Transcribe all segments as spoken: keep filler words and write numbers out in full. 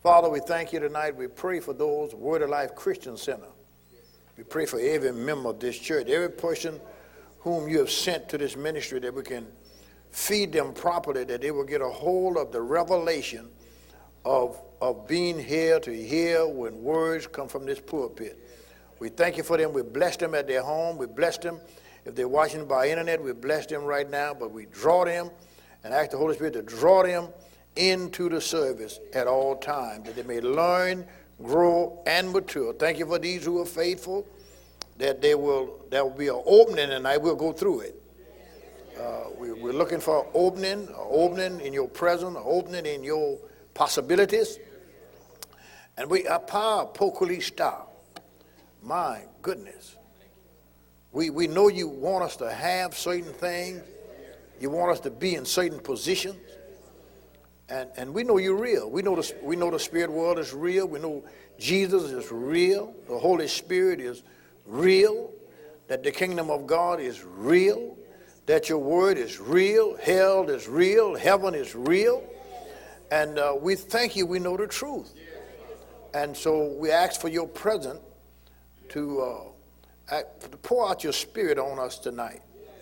Father, we thank you tonight. We pray for those Word of Life Christian Center. We pray for every member of this church, every person whom you have sent to this ministry, that we can feed them properly, that they will get a hold of the revelation of, of being here to hear when words come from this pulpit. We thank you for them. We bless them at their home. We bless them. If they're watching by internet, we bless them right now, but we draw them and ask the Holy Spirit to draw them into the service at all times, that they may learn, grow, and mature. Thank you for these who are faithful, that they will, there will be an opening tonight. We'll go through it. Uh, we, we're looking for an opening, an opening in your presence, an opening in your possibilities. And we apa pokulista. My goodness. We, we know you want us to have certain things. You want us to be in certain positions. And, and we know you're real. We know, the, we know the spirit world is real. We know Jesus is real. The Holy Spirit is real. That the kingdom of God is real. That your word is real. Hell is real. Heaven is real. And uh, we thank you. We know the truth. And so we ask for your presence to, uh, act, to pour out your spirit on us tonight.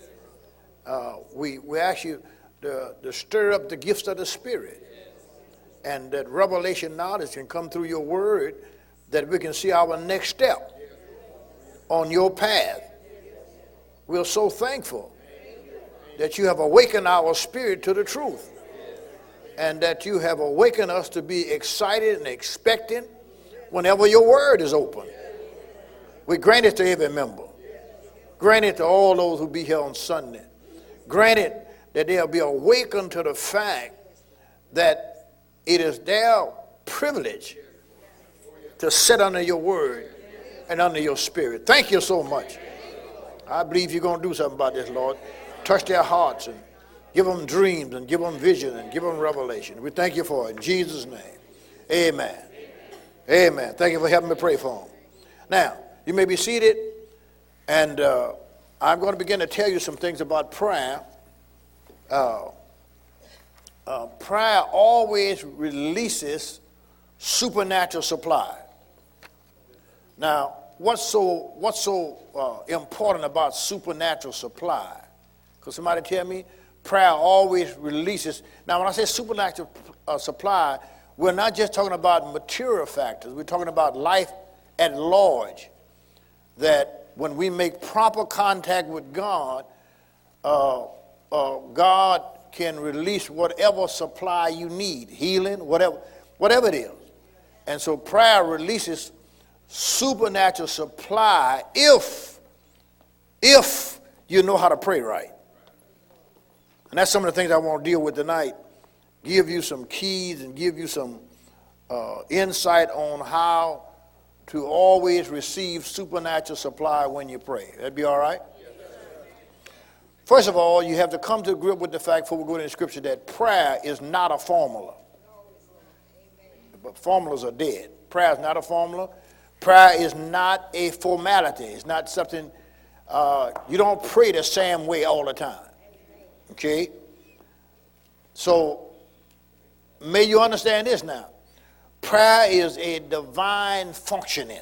Uh, we, we ask you to, to stir up the gifts of the Spirit, and that revelation knowledge can come through your word, that we can see our next step on your path. We're so thankful that you have awakened our spirit to the truth, and that you have awakened us to be excited and expectant whenever your word is open. We grant it to every member. Grant it to all those who be here on Sunday. Grant it that they'll be awakened to the fact that it is their privilege to sit under your word and under your spirit. Thank you so much. I believe you're going to do something about this, Lord. Touch their hearts and give them dreams and give them vision and give them revelation. We thank you for it in Jesus' name. Amen. Amen. Thank you for helping me pray for them. Now, you may be seated, and uh, I'm going to begin to tell you some things about prayer. Uh, uh, prayer always releases supernatural supply. Now, what's so what's so uh, important about supernatural supply? Because somebody tell me, prayer always releases. Now, when I say supernatural uh, supply, we're not just talking about material factors. We're talking about life at large. That when we make proper contact with God, uh, uh, God can release whatever supply you need, healing, whatever, whatever it is. And so prayer releases supernatural supply if, if you know how to pray right. And that's some of the things I want to deal with tonight. Give you some keys and give you some uh, insight on how to always receive supernatural supply when you pray. That'd be all right? First of all, you have to come to grip with the fact, before we go into Scripture, that prayer is not a formula. But formulas are dead. Prayer is not a formula. Prayer is not a formality. It's not something, uh, you don't pray the same way all the time. Okay? So, may you understand this now. Prayer is a divine functioning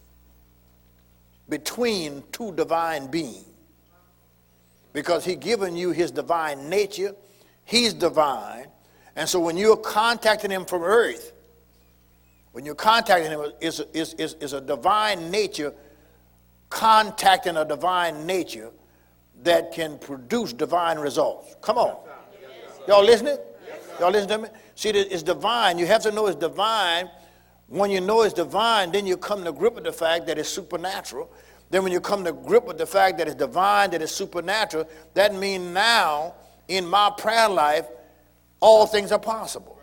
between two divine beings. Because he's given you his divine nature. He's divine. And so when you're contacting him from earth, when you're contacting him, is is is is a divine nature contacting a divine nature that can produce divine results. Come on. Y'all listening? Y'all listen to me? See, it's divine. You have to know it's divine. When you know it's divine, then you come to grip with the fact that it's supernatural. Then when you come to grip with the fact that it's divine, that it's supernatural, that means now in my prayer life, all things are possible.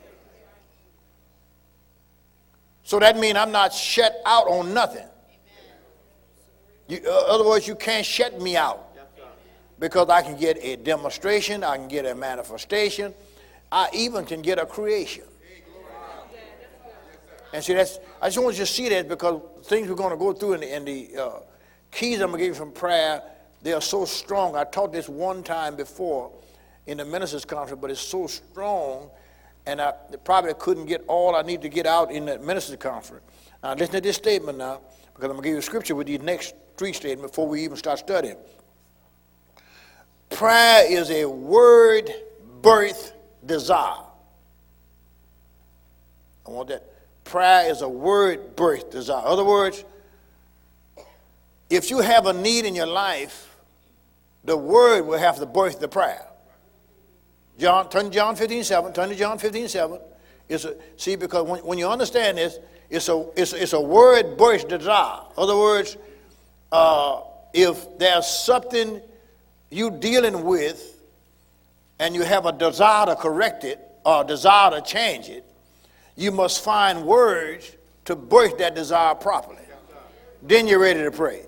So that means I'm not shut out on nothing. You, in other words, you can't shut me out. Because I can get a demonstration, I can get a manifestation, I even can get a creation. And see, that's, I just want you to see that, because things we're going to go through in the, in the uh, keys I'm going to give you from prayer, they are so strong. I taught this one time before in the ministers' conference, but it's so strong and I probably couldn't get all I need to get out in that ministers' conference. Now, listen to this statement now, because I'm going to give you a scripture with these next three statements before we even start studying. Prayer is a word birth desire. I want that. Prayer is a word birth desire. In other words, if you have a need in your life, the word will have to birth the prayer. John, turn to John fifteen seven. Turn to John fifteen seven. It's a, see, because when, when you understand this, it's a, it's, it's a word birth desire. In other words, uh, if there's something you dealing with and you have a desire to correct it or a desire to change it, you must find words to birth that desire properly. Then you're ready to pray.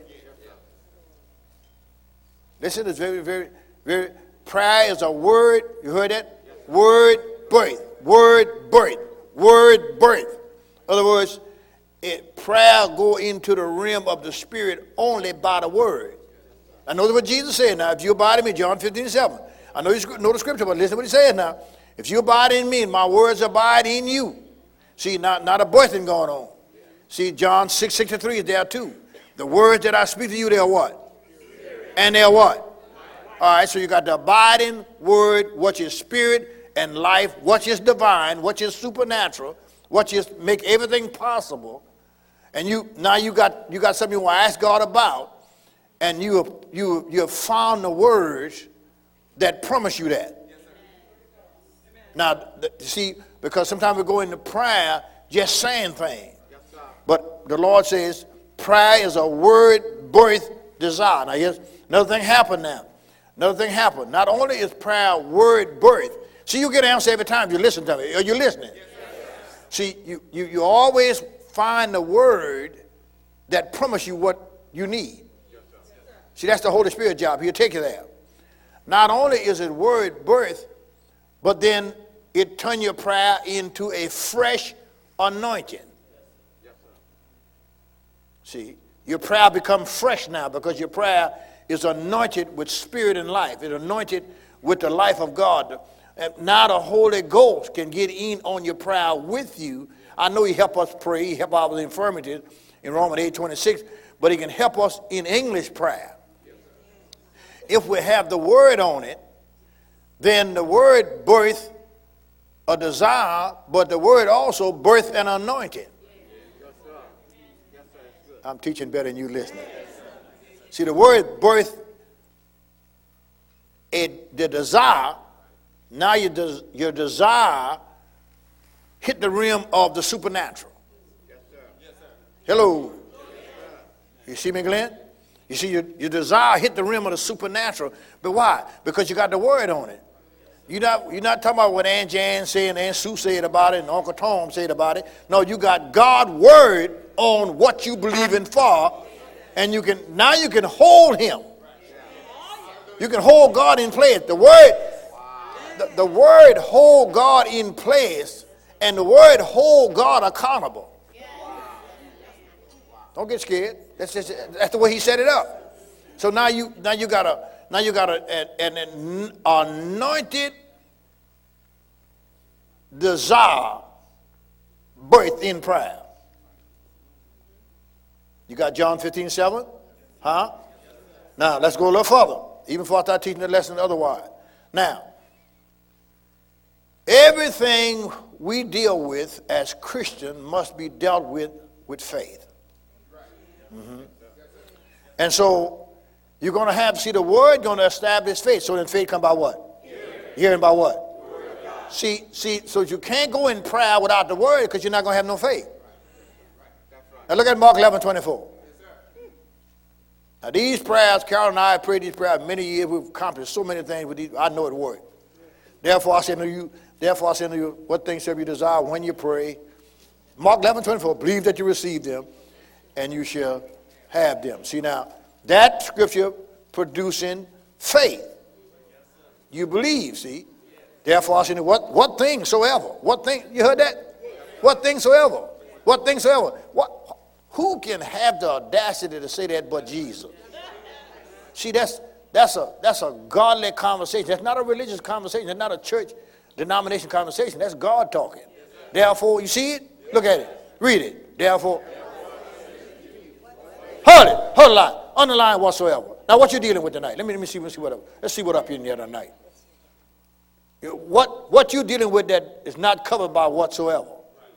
Listen, it's very, very, very, prayer is a word, you heard that? Word birth, word birth, word birth. In other words, it, prayer go into the realm of the spirit only by the word. I know what Jesus said now. If you abide in me, John fifteen seven. I know you know the scripture, but listen to what he says now. If you abide in me and my words abide in you. See, not, not a birthing going on. See, John six sixty-three is there too. The words that I speak to you, they're what? And they're what? All right, so you got the abiding word, which is spirit and life, which is divine, which is supernatural, which is make everything possible. And you now you got you got something you want to ask God about. And you have, you, you have found the words that promise you that. Yes, now, see, because sometimes we go into prayer just saying things. Yes, but the Lord says prayer is a word birth desire. Now, here's another thing happened now. Another thing happened. Not only is prayer word birth. See, you get an answer every time you listen to me. Are you listening? Yes, see, you, you, you always find the word that promise you what you need. See, that's the Holy Spirit job. He'll take you there. Not only is it word birth, but then it turns your prayer into a fresh anointing. See, your prayer becomes fresh now because your prayer is anointed with spirit and life. It's anointed with the life of God. And now the Holy Ghost can get in on your prayer with you. I know he help us pray. He help out with infirmities in Romans eight twenty-six, but he can help us in English prayer. If we have the word on it, then the word birth a desire, but the word also birth an anointing. I'm teaching better than you listening. See, the word birth a, the desire, now your, des, your desire hit the realm of the supernatural. Hello. You see me, Glenn? You see, your, your desire hit the realm of the supernatural. But why? Because you got the word on it. You're not, you're not talking about what Aunt Jan said and Aunt Sue said about it and Uncle Tom said about it. No, you got God's word on what you believe in for. And you can now you can hold him. You can hold God in place. The word, the, the word hold God in place, and the word hold God accountable. Don't get scared. That's just that's the way he set it up. So now you now you got a now you got a, an, an anointed desire birth in prayer. You got John fifteen seven? Huh? Now let's go a little further. Even before I start teaching the lesson otherwise. Now, everything we deal with as Christians must be dealt with with faith. Mm-hmm. And so you're going to have, see, the word going to establish faith. So then faith come by what? Hearing. Hearing by what? See, see, so you can't go in prayer without the word because you're not going to have no faith. Now look at Mark eleven twenty-four. Now these prayers, Carol and I have prayed these prayers many years. We've accomplished so many things with these. I know it worked. Therefore I say to you, therefore I say to you, what things shall you desire when you pray? Mark eleven twenty-four, believe that you receive them, and you shall have them. See now, that scripture producing faith. You believe, see. Therefore I say, what, what things soever? What thing, you heard that? What things soever? What things soever? What, who can have the audacity to say that but Jesus? See, that's, that's, a, that's a godly conversation. That's not a religious conversation. That's not a church denomination conversation. That's God talking. Therefore, you see it? Look at it. Read it. Therefore, hold it. Hold the line. Underline whatsoever. Now, what you dealing with tonight? Let me, let me see, let me see what up. Let's see what up in there tonight. What, what you dealing with that is not covered by whatsoever?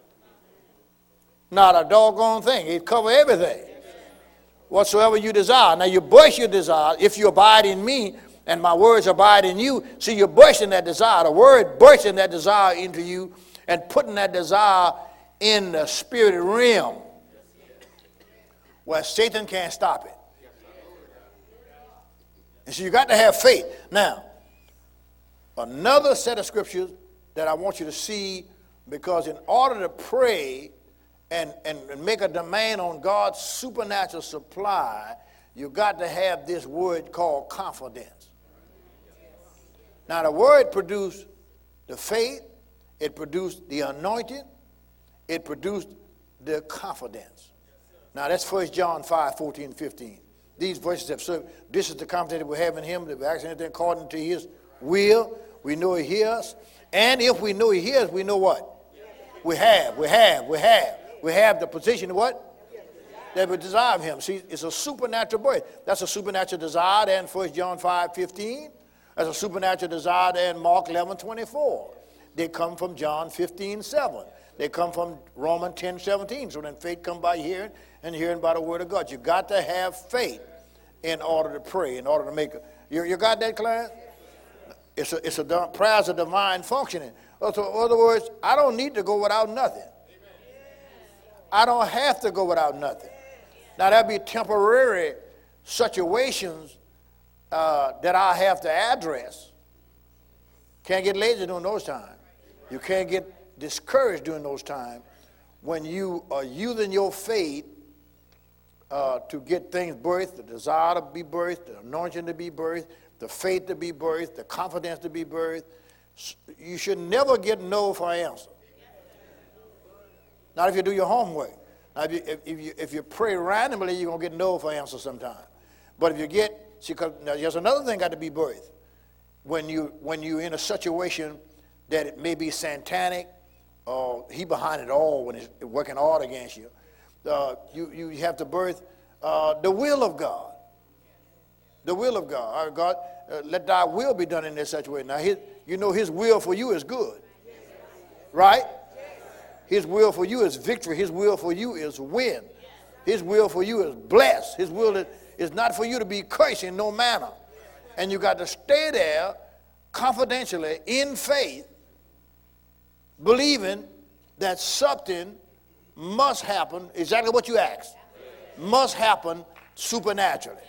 Not a doggone thing. It covers everything. Whatsoever you desire. Now, you burst your desire. If you abide in me and my words abide in you, see, you're bursting that desire. The word bursting that desire into you and putting that desire in the spirit realm where Satan can't stop it. And so you got to have faith. Now, another set of scriptures that I want you to see, because in order to pray and, and, and make a demand on God's supernatural supply, you got to have this word called confidence. Now, the word produced the faith, it produced the anointing, it produced the confidence. Now, that's First John five, fourteen, fifteen. These verses have served. This is the confidence that we have in him, that we ask anything according to his will. We know he hears. And if we know he hears, we know what? We have, we have, we have. We have the position of what? That we desire of him. See, it's a supernatural birth. That's a supernatural desire there in First John five, fifteen. That's a supernatural desire there in Mark eleven, twenty-four. They come from John fifteen, seven. They come from Romans ten, seventeen. So then faith comes by hearing, and hearing by the word of God. You got to have faith in order to pray, in order to make it. You, you got that, Clarence? It's a, it's a prayer's a divine functioning. So in other words, I don't need to go without nothing. I don't have to go without nothing. Now, there'll be temporary situations uh, that I have to address. Can't get lazy during those times. You can't get discouraged during those times when you are using your faith uh, to get things birthed, the desire to be birthed, the anointing to be birthed, the faith to be birthed, the confidence to be birthed. You should never get no for an answer. Not if you do your homework. Now, if you, if, if you, if you pray randomly, you're going to get no for an answer sometime. But if you get, see, cause now there's another thing got to be birthed. When, you, when you're in a situation that it may be satanic, or he behind it all when it's working hard against you, uh, you, you have to birth uh, the will of God. The will of God. All right, God, uh, let thy will be done in this situation. Now, his, you know his will for you is good. Right? His will for you is victory. His will for you is win. His will for you is bless. His will is, is not for you to be cursed in no manner. And you got to stay there confidentially in faith, believing that something must happen, exactly what you asked, must happen supernaturally.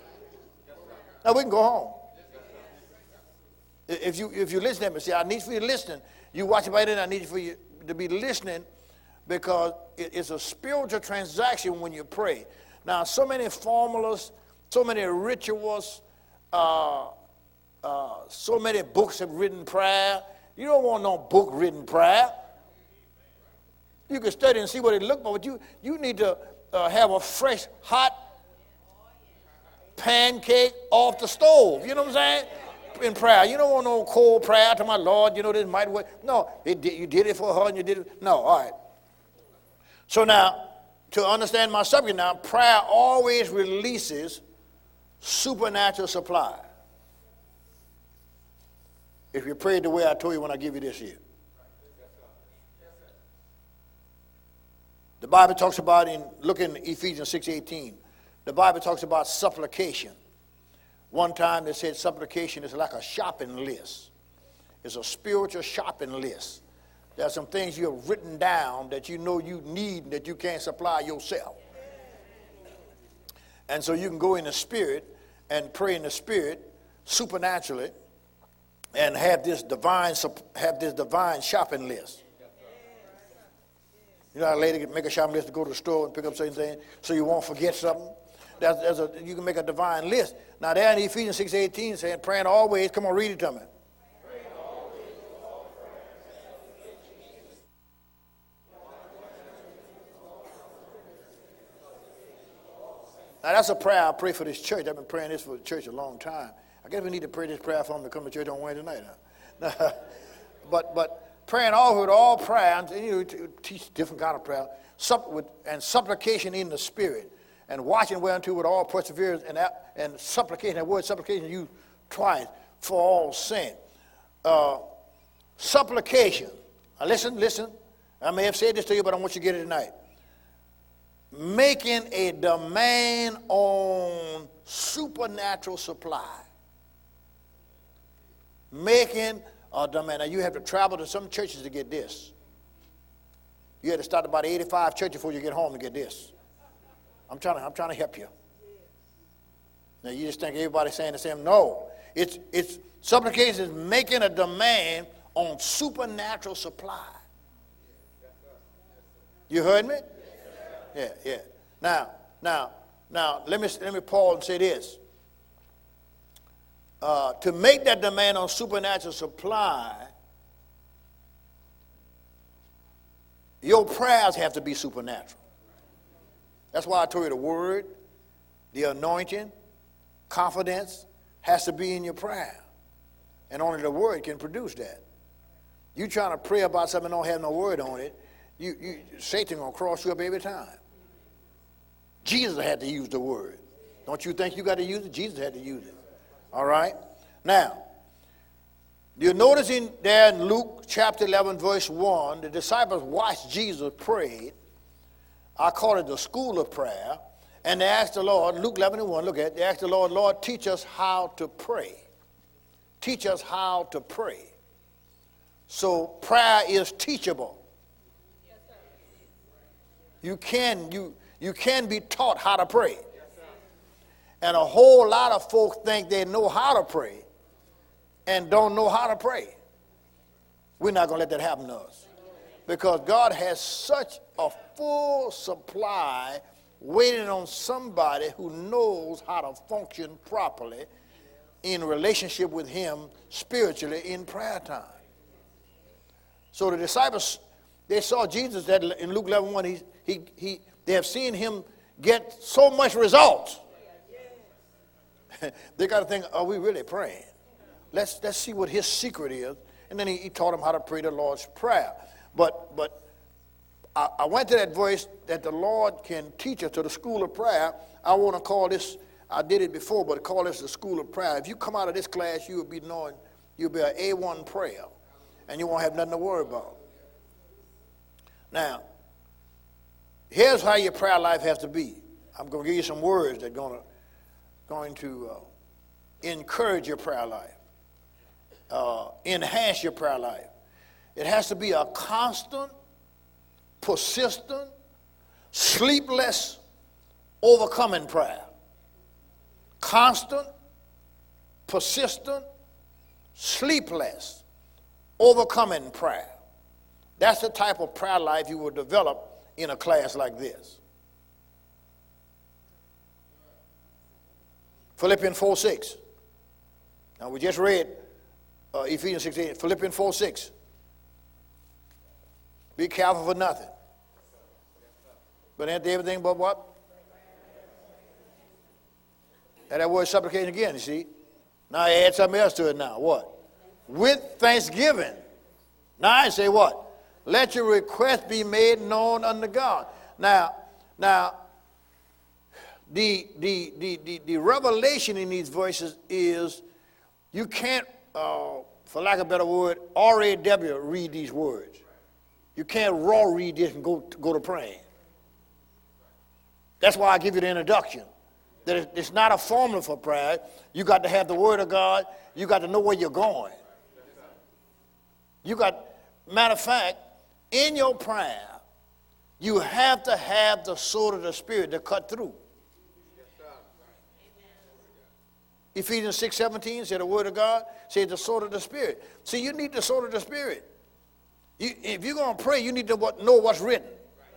Now we can go home. If you if you listen to me, see, I need for you to listen. You watch it right in, I need for you to be listening, because it, it's a spiritual transaction when you pray. Now, so many formulas, so many rituals, uh, uh, so many books have written prayer. You don't want no book written prayer. You can study and see what it looks like, but you, you need to uh, have a fresh, hot pancake off the stove. You know what I'm saying? In prayer. You don't want no cold prayer to my Lord, you know, this might work. No, it did, you did it for her and you did it. No, all right. So now, to understand my subject now, prayer always releases supernatural supply. If you prayed the way I told you when I give you this here. The Bible talks about, in look in Ephesians six eighteen, the Bible talks about supplication. One time they said supplication is like a shopping list. It's a spiritual shopping list. There are some things you have written down that you know you need and that you can't supply yourself. And so you can go in the spirit and pray in the spirit supernaturally and have this divine have this divine shopping list. You know how a lady can make a shopping list to go to the store and pick up certain things so you won't forget something? That's, that's a, you can make a divine list. Now there in Ephesians six eighteen saying, praying always, come on, read it to me. Now that's a prayer I pray for this church. I've been praying this for the church a long time. I guess we need to pray this prayer for them to come to church on Wednesday night. Huh? but but praying all with all prayer, and you know, teach different kind of prayer, supp with, and supplication in the spirit, and watching whereunto with all perseverance and and supplication. That word supplication used twice, for all sin. Uh, supplication. Now listen, listen. I may have said this to you, but I want you to get it tonight. Making a demand on supernatural supply. Making a demand. Now you have to travel to some churches to get this. You had to start about eighty-five churches before you get home to get this. I'm trying to, I'm trying to help you. Now you just think everybody's saying the same. No. It's, it's supplication is making a demand on supernatural supply. You heard me? Yeah, yeah. Now, now, now, let me let me pause and say this. Uh, to make that demand on supernatural supply, your prayers have to be supernatural. That's why I told you the word, the anointing, confidence has to be in your prayer. And only the word can produce that. You trying to pray about something that don't have no word on it, you, you Satan gonna cross you up every time. Jesus had to use the word. Don't you think you got to use it? Jesus had to use it. All right? Now, you're noticing there in Luke chapter eleven, verse one, the disciples watched Jesus pray. I call it the school of prayer. And they asked the Lord, Luke eleven and one, look at it. They asked the Lord, Lord, teach us how to pray. Teach us how to pray. So prayer is teachable. Yes, sir. You can, you, you can be taught how to pray. Yes, and a whole lot of folks think they know how to pray and don't know how to pray. We're not going to let that happen to us. Because God has such a full supply waiting on somebody who knows how to function properly in relationship with him spiritually in prayer time. So the disciples, they saw Jesus that in Luke eleven one, he, he, he, they have seen him get so much results. They got to think, are we really praying? Let's, let's see what his secret is. And then he, he taught them how to pray the Lord's Prayer. But, but I, I went to that verse that the Lord can teach us to the school of prayer. I want to call this, I did it before, but call this the school of prayer. If you come out of this class, you will be knowing, you'll be an A one prayer. And you won't have nothing to worry about. Now, here's how your prayer life has to be. I'm going to give you some words that are going to, going to uh, encourage your prayer life, uh, enhance your prayer life. It has to be a constant, persistent, sleepless, overcoming prayer. Constant, persistent, sleepless, overcoming prayer. That's the type of prayer life you will develop in a class like this. Philippians four six. Now we just read uh, Ephesians sixteen. Philippians four six. Be careful for nothing. But ain't everything but what? And that word supplication again, you see. Now I add something else to it now. What? With thanksgiving. Now I say what? Let your request be made known unto God. Now, now, the the the the, the revelation in these verses is you can't, uh, for lack of a better word, R A W read these words. You can't raw read this and go go to praying. That's why I give you the introduction. That it's not a formula for prayer. You got to have the Word of God. You got to know where you're going. You got, matter of fact, in your prayer, you have to have the sword of the Spirit to cut through. Ephesians six seventeen said the Word of God says the sword of the Spirit. See, you need the sword of the Spirit. You, if you're going to pray, you need to what, know what's written.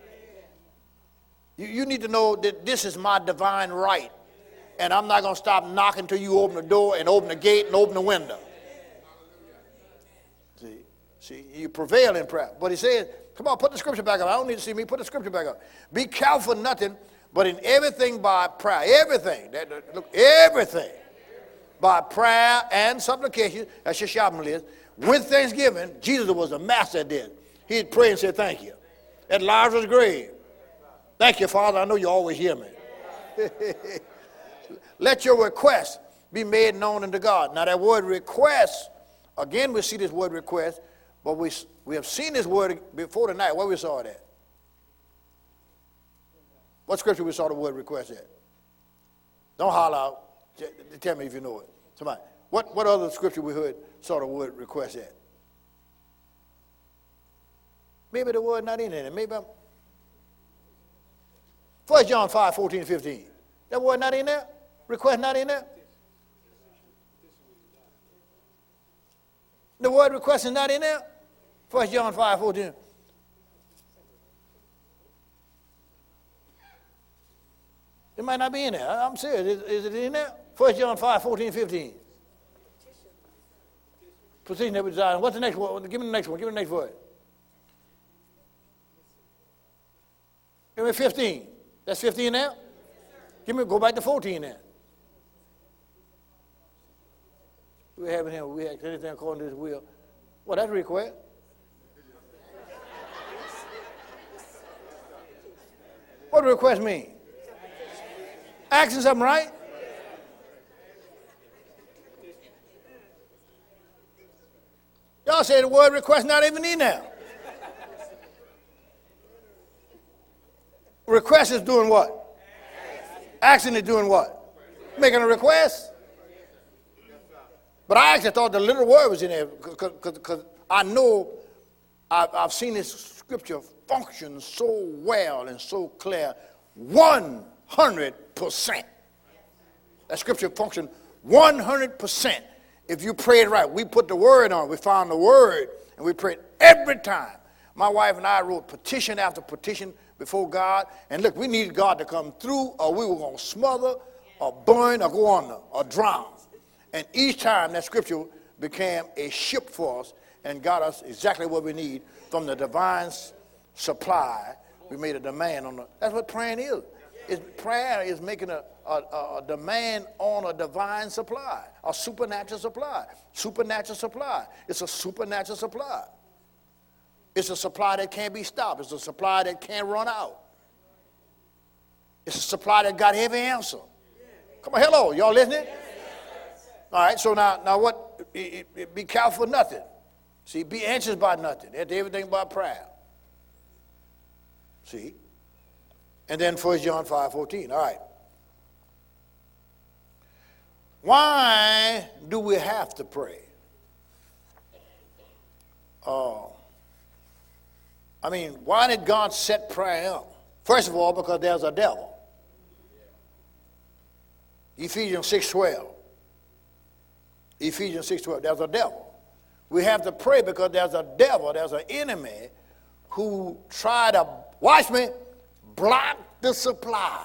You, you need to know that this is my divine right. And I'm not going to stop knocking until you open the door and open the gate and open the window. See, see, you prevail in prayer. But he says, come on, put the scripture back up. I don't need to see me. Put the scripture back up. Be careful for nothing, but in everything by prayer. Everything. That, that, look, everything. By prayer and supplication. That's your shopping list. with thanksgiving. Jesus was a master at this. He'd pray and say, thank you. At Lazarus' grave. Thank you, Father. I know you always hear me. Let your request be made known unto God. Now that word request, again we see this word request, but we, we have seen this word before tonight. Where we saw it at? What scripture we saw the word request at? Don't holler out. Tell me if you know it. Somebody. What, what other scripture we heard saw the word request at? Maybe the word not in it. Maybe I'm... First John five, fourteen, fifteen. That word not in there? Request not in there? The word request is not in there? First John five, fourteen. It might not be in there. I'm serious. Is, is it in there? First John five, fourteen, fifteen. Petition that we desire. What's the next one? Give me the next one. Give me the next word. Give me fifteen. That's fifteen there? Give me, go back to fourteen there. We have in here, we have anything according to his will. Well, that's a request. What does request mean? Asking something, right? Y'all say the word request not even in there. Request is doing what? Asking is doing what? Making a request. But I actually thought the little word was in there because I know I've, I've seen this scripture function so well and so clear. one hundred percent. That scripture function one hundred percent. If you pray it right, we put the word on. We found the word and we prayed every time. My wife and I wrote petition after petition before God. And look, we needed God to come through or we were going to smother or burn or go under or drown. And each time that scripture became a ship for us and got us exactly what we need from the divine supply. We made a demand on the, that's what praying is. It's, prayer is making a, a, a demand on a divine supply, a supernatural supply. Supernatural supply. It's a supernatural supply. It's a supply that can't be stopped. It's a supply that can't run out. It's a supply that got every answer. Come on, hello, y'all listening? All right, so now, now what? It, it, be careful for nothing. See, be anxious about nothing. That's everything about prayer. See? And then First John five, fourteen. All right. Why do we have to pray? Uh, I mean, why did God set prayer up? First of all, because there's a devil. Ephesians six, twelve. Ephesians six, twelve. There's a devil. We have to pray because there's a devil, there's an enemy who tried to, watch me, block the supply.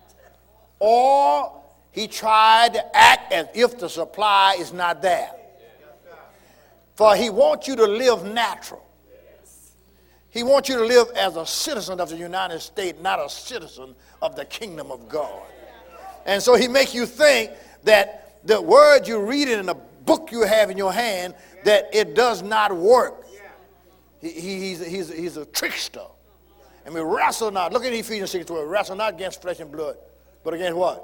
Or he tried to act as if the supply is not there. For he wants you to live natural. He wants you to live as a citizen of the United States, not a citizen of the kingdom of God. And so he makes you think that the word you read in the book you have in your hand, that it does not work. He, he, he's, he's, he's a trickster. And we wrestle not. Look at Ephesians six twelve. Wrestle not against flesh and blood, but against what?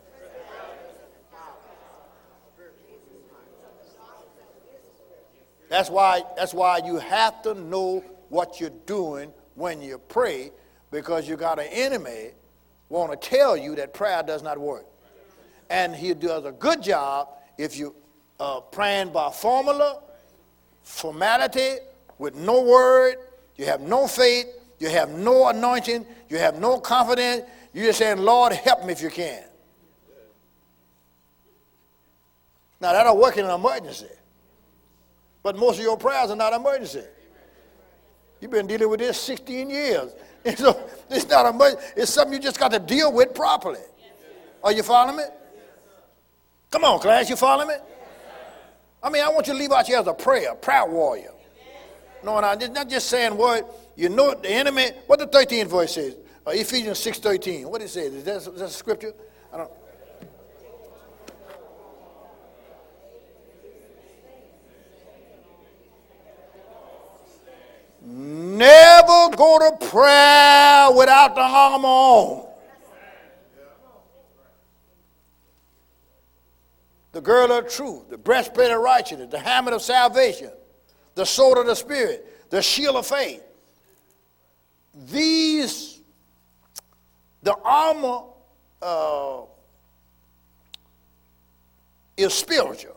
That's why, that's why you have to know what you're doing when you pray, because you got an enemy want to tell you that prayer does not work. And he does a good job if you uh, praying by formula, formality, with no word, you have no faith, you have no anointing, you have no confidence. You're just saying, Lord, help me if you can. Now, that'll work in an emergency. But most of your prayers are not emergency. You've been dealing with this sixteen years. And so it's not emergency. It's something you just got to deal with properly. Are you following me? Come on, class, you following me? I mean, I want you to leave out here as a prayer, prayer warrior. No, no, not just saying word. You know the enemy. What the thirteenth verse says? Uh, Ephesians six thirteen. What it says? Is that, is that a scripture? I don't. Never go to prayer without the armor on. The girdle of truth, the breastplate of righteousness, the helmet of salvation, the sword of the Spirit, the shield of faith. These, the armor uh, is spiritual.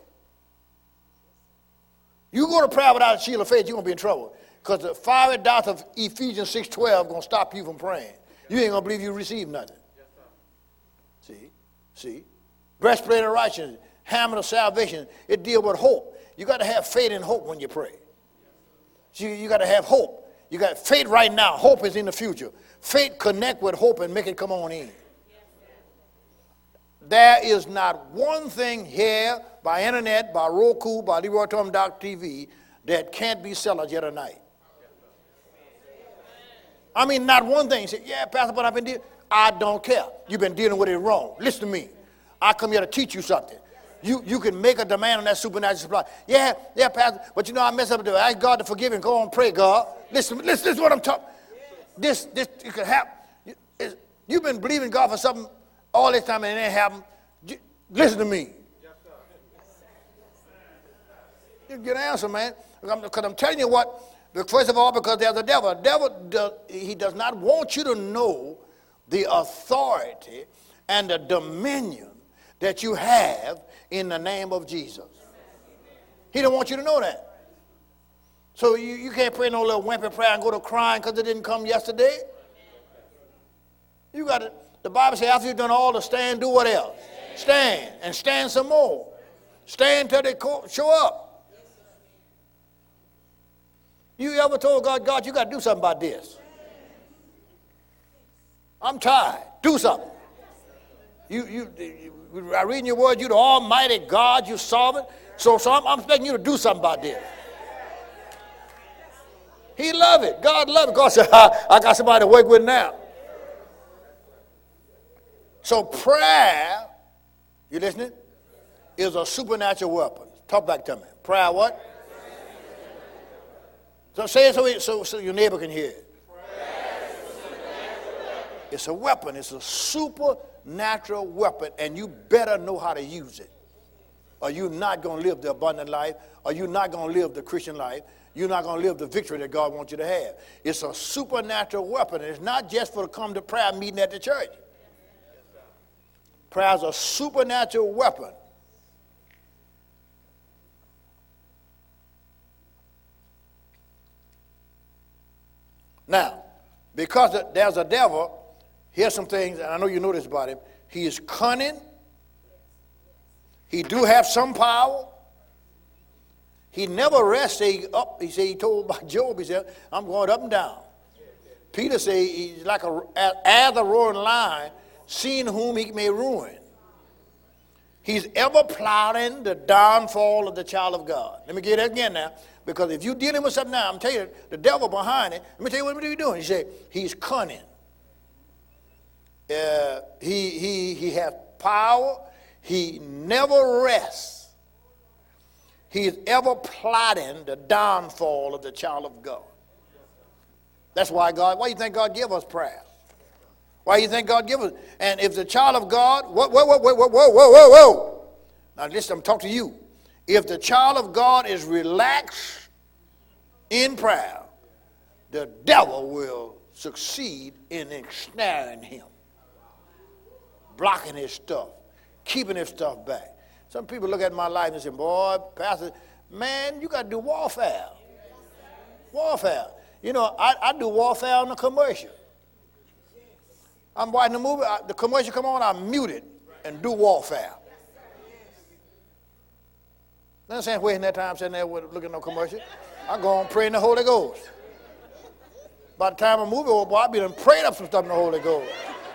You go to prayer without a shield of faith, you're going to be in trouble. Because the fiery darts of Ephesians six twelve going to stop you from praying. You ain't going to believe you receive nothing. See? See? Breastplate of righteousness, helmet of salvation, it deals with hope. You got to have faith and hope when you pray. You, you got to have hope. You got faith right now. Hope is in the future. Faith connect with hope and make it come on in. There is not one thing here by internet, by Roku, by Leroy Tom Doc T V that can't be selling yet tonight. I mean, not one thing. You say, yeah, Pastor, but I've been dealing. I don't care. You've been dealing with it wrong. Listen to me. I come here to teach you something. You, you can make a demand on that supernatural supply. Yeah, yeah, Pastor, but you know I mess up. I ask God to forgive and go on and pray, God. Listen, listen, this is what I'm talking. This, this, it could happen. You, you've been believing God for something all this time and it ain't happened. Listen to me. You get an answer, man. Because I'm telling you what. First of all, because there's a devil. The devil, does, he does not want you to know the authority and the dominion that you have in the name of Jesus. He don't want you to know that. So you, you can't pray no little wimpy prayer and go to crying because it didn't come yesterday. You got to, the Bible says after you've done all to stand, do what else? Stand. And stand some more. Stand till they show up. You ever told God, God, you got to do something about this? I'm tired. Do something. You, you, you I read in your word, you the almighty God, you sovereign. So, so I'm, I'm expecting you to do something about this. He love it. God love it. God said, I, I got somebody to work with now. So prayer, you listening, is a supernatural weapon. Talk back to me. Prayer what? So say it so, so, so your neighbor can hear it. It's a weapon. It's a supernatural weapon, and you better know how to use it. Or you're not going to live the abundant life, or you're not going to live the Christian life. You're not going to live the victory that God wants you to have. It's a supernatural weapon, and it's not just for to come to prayer meeting at the church. Prayer is a supernatural weapon. Now, because there's a devil, here's some things, and I know you know this about him. He is cunning. He do have some power. He never rests. He up. He said he told by Job. He said, "I'm going up and down." Peter said he's like a as a roaring lion, seeing whom he may ruin. He's ever plotting the downfall of the child of God. Let me get that again now. Because if you're dealing with something now, I'm telling you, the devil behind it, let me tell you what he's doing. He said, he's cunning. Uh, he, he, he has power. He never rests. He's ever plotting the downfall of the child of God. That's why God, why do you think God give us prayer? Why do you think God give us? And if the child of God, whoa, whoa, whoa, whoa, whoa, whoa, whoa, whoa, whoa. Now listen, I'm talking to you. If the child of God is relaxed in prayer, the devil will succeed in ensnaring him, blocking his stuff, keeping his stuff back. Some people look at my life and say, boy, Pastor, man, you got to do warfare. Warfare. You know, I, I do warfare on the commercial. I'm watching the movie, I, the commercial come on, I mute it and do warfare. You understand wasting that time sitting there looking at no commercial? I go on praying the Holy Ghost. By the time I move over, boy, I be done prayed up some stuff in the Holy Ghost.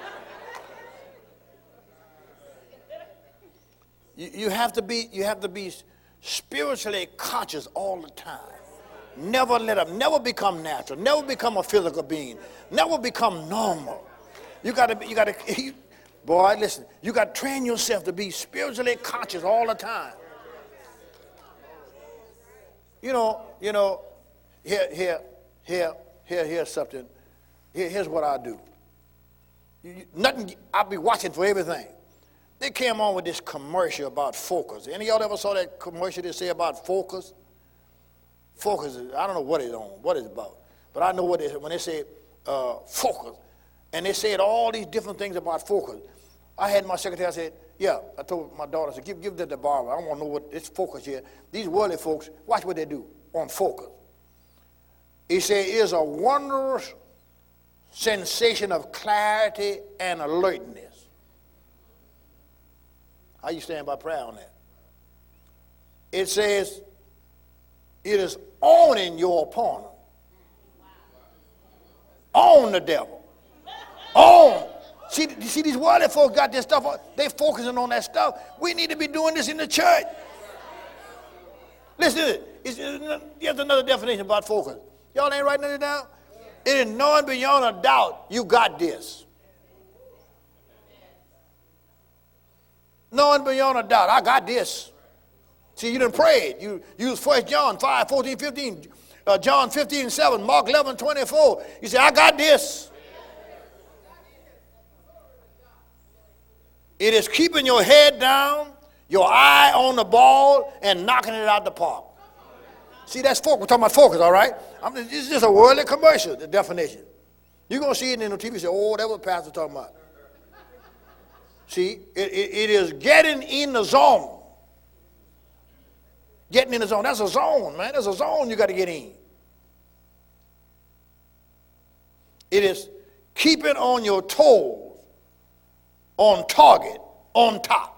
You, you have to be, you have to be spiritually conscious all the time. Never let up, never become natural, never become a physical being, never become normal. You gotta be, you gotta, you, boy, listen, you gotta train yourself to be spiritually conscious all the time. You know, you know, here, here, Here, here, here's something. Here, here's what I do. You, you, nothing, I'll be watching for everything. They came on with this commercial about Focus. Any of y'all ever saw that commercial they say about Focus? Focus, is, I don't know what it's on, what it's about. But I know what it is when they say uh, Focus. And they said all these different things about Focus. I had my secretary, I said, yeah, I told my daughter, I said, give, give that to Barbara. I want to know what this Focus here. These worldly folks, watch what they do on Focus. He said, it is a wondrous sensation of clarity and alertness. How you stand by prayer on that? It says, it is owning your opponent. Own the devil. Own. See, you see these worldly folks got this stuff, they focusing on that stuff. We need to be doing this in the church. Listen to it. It's, it's, here's another definition about focus. Y'all ain't writing it down? It is knowing beyond a doubt you got this. Knowing beyond a doubt, I got this. See, you done prayed. You use First John five, fourteen, fifteen, uh, John fifteen, seven, Mark eleven, twenty-four. You say, I got this. It is keeping your head down, your eye on the ball, and knocking it out the park. See, that's focus. We're talking about focus, all right? I'm, this is just a worldly commercial, the definition. You're going to see it in the T V and say, oh, that's what the pastor's talking about. See, it, it, it is getting in the zone. Getting in the zone. That's a zone, man. That's a zone you got to get in. It is keeping on your toes, on target, on top.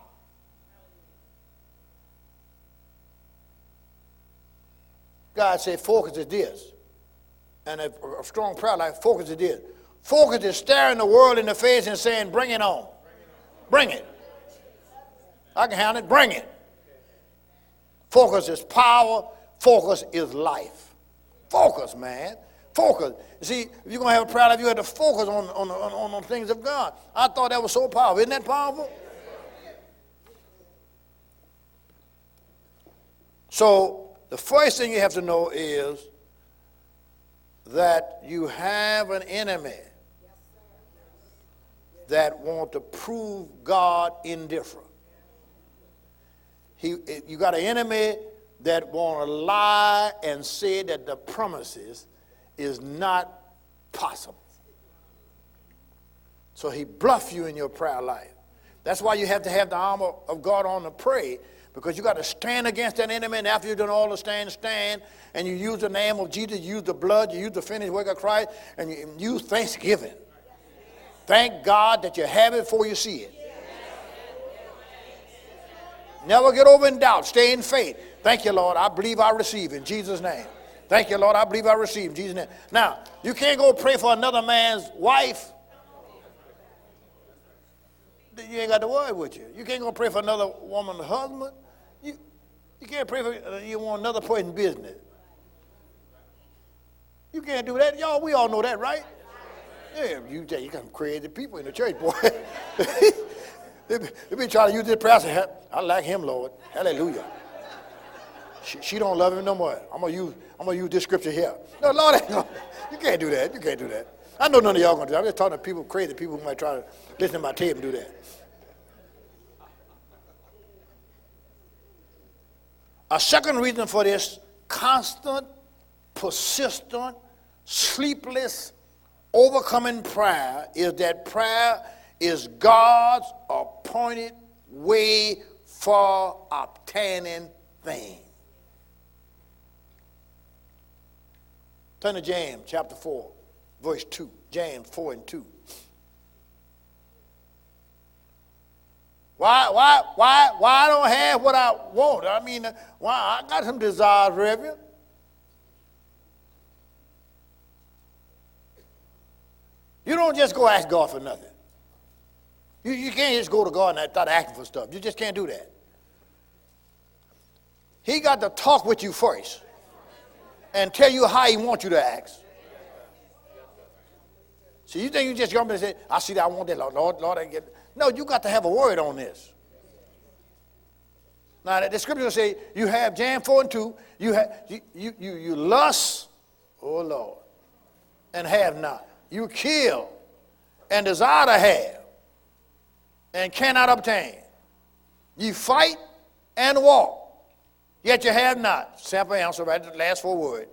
God said focus is this. And a, a strong prayer life, focus is this. Focus is staring the world in the face and saying, bring it on. Bring it. I can handle it. Bring it. Focus is power. Focus is life. Focus, man. Focus. You see, if you're going to have a prayer life, you have to focus on, on, on, on the things of God. I thought that was so powerful. Isn't that powerful? So, the first thing you have to know is that you have an enemy that want to prove God indifferent. He, you got an enemy that want to lie and say that the promises is not possible. So he bluff you in your prayer life. That's why you have to have the armor of God on to pray, because you got to stand against that enemy, and after you've done all the stand, stand, and you use the name of Jesus, you use the blood, you use the finished work of Christ, and you use thanksgiving. Thank God that you have it before you see it. Never get over in doubt. Stay in faith. Thank you, Lord. I believe I receive in Jesus' name. Thank you, Lord. I believe I receive in Jesus' name. Now, you can't go pray for another man's wife. You ain't got to worry with you. You can't go pray for another woman's husband. You, you can't pray for uh, you want another person's business. You can't do that. Y'all, we all know that, right? Yeah, you, you got crazy people in the church, boy. they, be, they be trying to use this prayer. Say, I like him, Lord. Hallelujah. She, she don't love him no more. I'm gonna use I'm gonna use this scripture here. No, Lord, no, you can't do that. You can't do that. I know none of y'all gonna do that. I'm just talking to people, crazy people who might try to listen to my tape and do that. A second reason for this constant, persistent, sleepless, overcoming prayer is that prayer is God's appointed way for obtaining things. Turn to James chapter four, verse two. James four and two. Why, why, why, why I don't have what I want? I mean, why I got some desires, Reverend. You don't just go ask God for nothing. You, you can't just go to God and start asking for stuff. You just can't do that. He got to talk with you first and tell you how he wants you to ask. So you think you just jump in and say, I see that, I want that, Lord, Lord, Lord, I get it. No, you got to have a word on this. Now, the scripture will say, you have James four and two, you, have, you, you, you, you lust, oh Lord. and have not. You kill and desire to have and cannot obtain. You fight and walk, yet you have not. Simple answer, right? The last four words.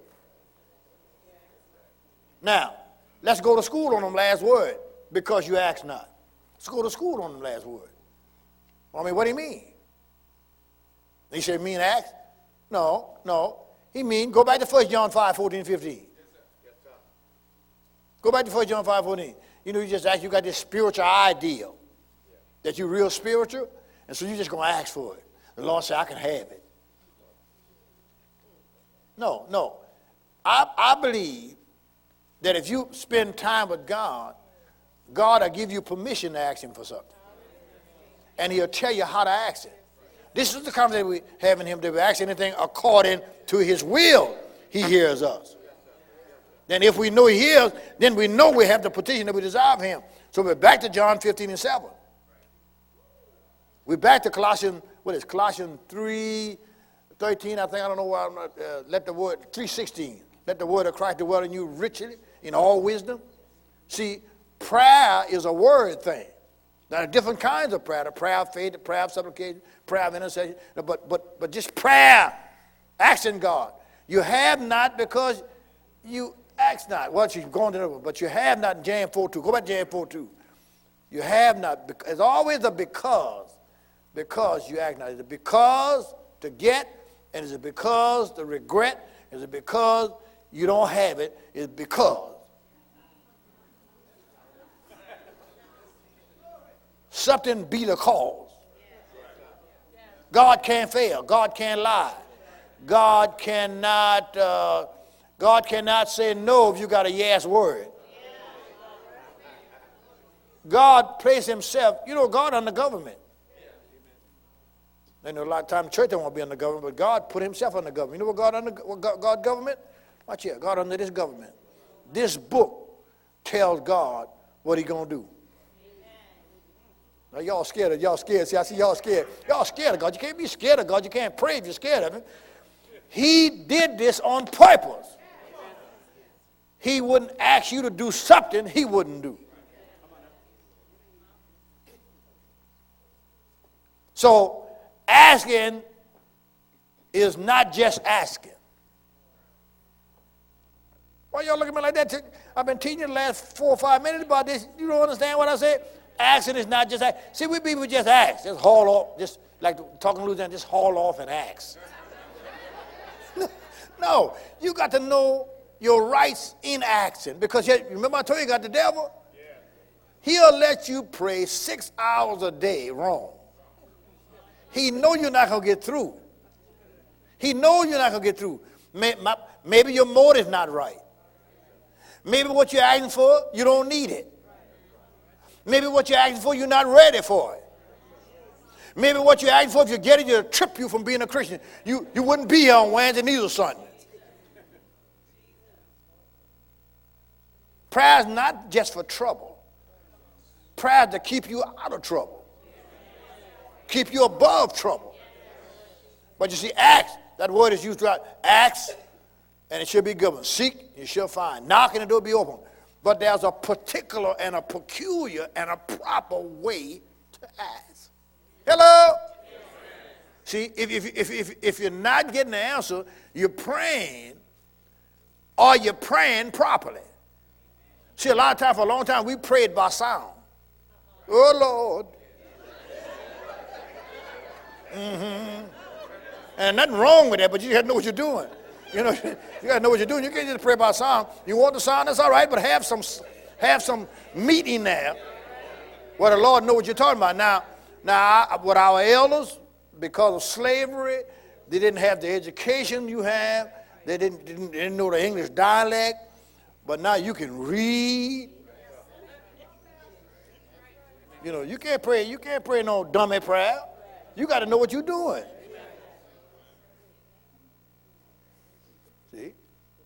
Now, let's go to school on them last word. Because you ask not. Let's go to school on them last word. I mean, what do you mean? He said, mean ask? No, no. He mean, go back to First John five, fourteen, fifteen. Go back to First John five, fourteen. You know, you just ask, you got this spiritual ideal that you're real spiritual, and so you're just going to ask for it. The Lord said, I can have it. No, no. I, I believe that if you spend time with God, God will give you permission to ask him for something. And he'll tell you how to ask it. This is the conversation we have in him, that we ask anything according to his will. He hears us. Then if we know he hears, then we know we have the petition that we desire of him. So we're back to John fifteen and seven. We're back to Colossians, what is Colossians three, thirteen, I think, I don't know why I'm not, uh, let the word, three sixteen. Let the word of Christ dwell in you richly in all wisdom. See, prayer is a word thing. There are different kinds of prayer. The prayer of faith, the prayer of supplication, prayer of intercession. But, but, but just prayer, asking God. You have not because you ask not. Well, you've gone to the, but you have not in James four two. Go back to James four two. You have not. It's always a because. Because you ask not. Is it because to get? And is it because to regret? Is it because you don't have it? Is it because? Something be the cause. God can't fail. God can't lie. God cannot, uh, God cannot say no if you got a yes word. God placed himself, you know, God under government. I know a lot of times church don't want to be under government, but God put himself under government. You know what God under what God, God government? Watch here, God under this government. This book tells God what he's going to do. Now y'all scared of y'all scared. See, I see y'all scared. Y'all scared of God. You can't be scared of God. You can't pray if you're scared of him. He did this on purpose. He wouldn't ask you to do something he wouldn't do. So asking is not just asking. Why y'all looking at me like that? I've been teaching you the last four or five minutes about this. You don't understand what I said? Asking is not just ask. See, we people just ask. Just haul off, just like talking Louisiana, just haul off and ask. No, you got to know your rights in action. Because you, remember I told you you got the devil? Yeah. He'll let you pray six hours a day wrong. He know you're not going to get through. He knows you're not going to get through. Maybe your motive's not right. Maybe what you're asking for, you don't need it. Maybe what you're asking for, you're not ready for it. Maybe what you're asking for, if you get it, it'll trip you from being a Christian. You, you wouldn't be here on Wednesday, neither Sunday. Prayer is not just for trouble. Prayer is to keep you out of trouble. Keep you above trouble. But you see, ask, that word is used throughout. Ask, and it shall be given. Seek, you shall find. Knock, and the door will be open. But there's a particular and a peculiar and a proper way to ask. Hello? Yes, see, if, if, if, if, if you're not getting the answer, you're praying, or you're praying properly. See, a lot of times, for a long time, we prayed by sound. Oh, Lord. Mm-hmm. And nothing wrong with that, but you got to know what you're doing. You know, you got to know what you're doing. You can't just pray by sound. You want the sound, that's all right, but have some have some meat in there where the Lord knows what you're talking about. Now, now, with our elders, because of slavery, they didn't have the education you have. They didn't, didn't, didn't know the English dialect. But now you can read. You know, you can't pray. You can't pray no dummy prayer. You got to know what you're doing. See?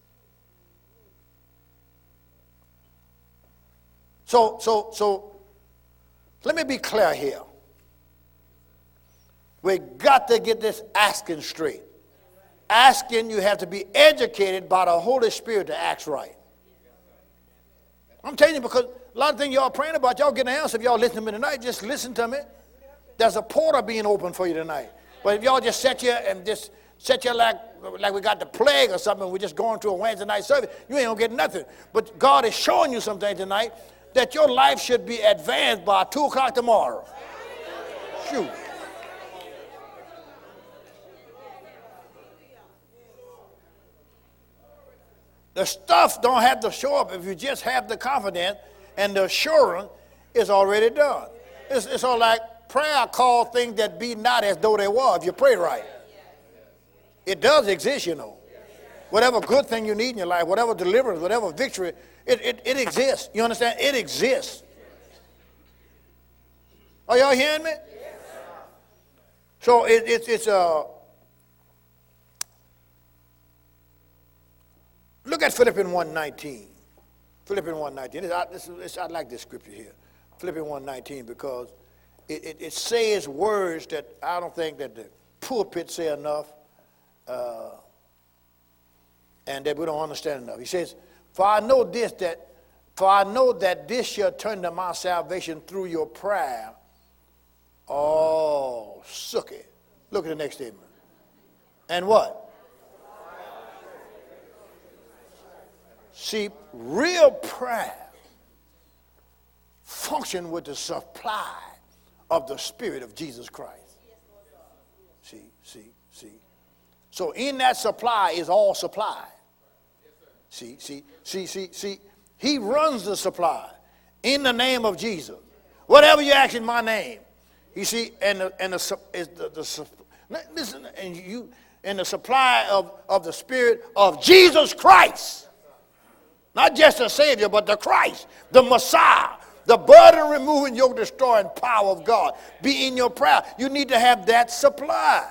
So, so, so, let me be clear here. We got to get this asking straight. Asking, you have to be educated by the Holy Spirit to ask right. I'm telling you, because a lot of things y'all praying about, y'all getting an answer. If y'all listen to me tonight, just listen to me. There's a portal being open for you tonight. But if y'all just sit here and just sit here like, like we got the plague or something, we're just going to a Wednesday night service, you ain't going to get nothing. But God is showing you something tonight that your life should be advanced by two o'clock tomorrow. Shoot. The stuff don't have to show up if you just have the confidence and the assurance is already done. It's, it's all like prayer call things that be not as though they were if you pray right. It does exist, you know. Whatever good thing you need in your life, whatever deliverance, whatever victory, it, it, it exists. You understand? It exists. Are y'all hearing me? So it, it, it's a... Uh, look at Philippians one nineteen. Philippians one nineteen. It's, it's, it's, I like this scripture here. Philippians one nineteen, because it, it, it says words that I don't think that the pulpit say enough, uh, and that we don't understand enough. He says, for I know this, that for I know that this shall turn to my salvation through your prayer. Oh, suck it. Look at the next statement. And what? See, real prayer function with the supply of the Spirit of Jesus Christ. See, see, see. So in that supply is all supply. See, see, see, see, see. He runs the supply in the name of Jesus. Whatever you ask in my name. You see, and the, and the, is the, the listen, and you and the supply of, of the Spirit of Jesus Christ. Not just the Savior, but the Christ, the Messiah, the burden removing, yoke destroying power of God. Be in your prayer. You need to have that supply.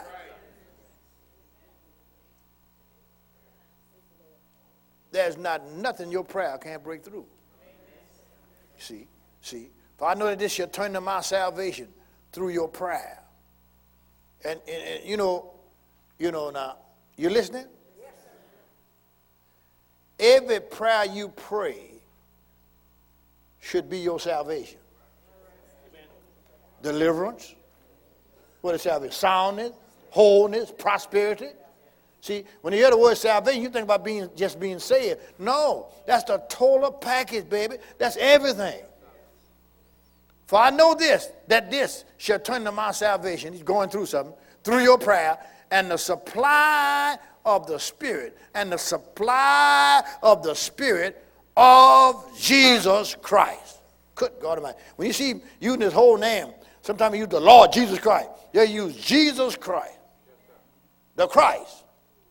There's not nothing your prayer can't break through. See, see. For I know that this shall turn to my salvation through your prayer. And, and, and you know, you know now, you listening? Every prayer you pray should be your salvation. Amen. Deliverance. What is salvation? Soundness, wholeness, prosperity. See, when you hear the word salvation, you think about being just being saved. No, that's the total package, baby. That's everything. For I know this, that this shall turn to my salvation. He's going through something. Through your prayer and the supply of the Spirit and the supply of the Spirit of Jesus Christ. Good God Almighty. When you see using his whole name, sometimes you use the Lord Jesus Christ. They use Jesus Christ. The Christ.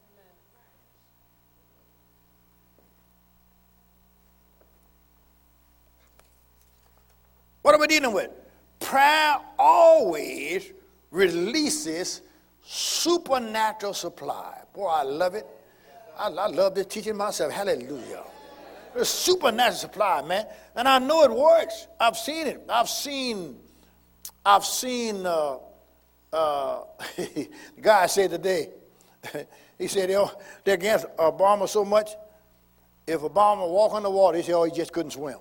What are we dealing with? Prayer always releases supernatural supply. Boy, I love it. I, I love this teaching myself. Hallelujah. It's supernatural supply, man. And I know it works. I've seen it. I've seen, I've seen, uh, uh, the guy said today, he said, oh, they're against Obama so much, if Obama walk on the water, he said, oh, he just couldn't swim.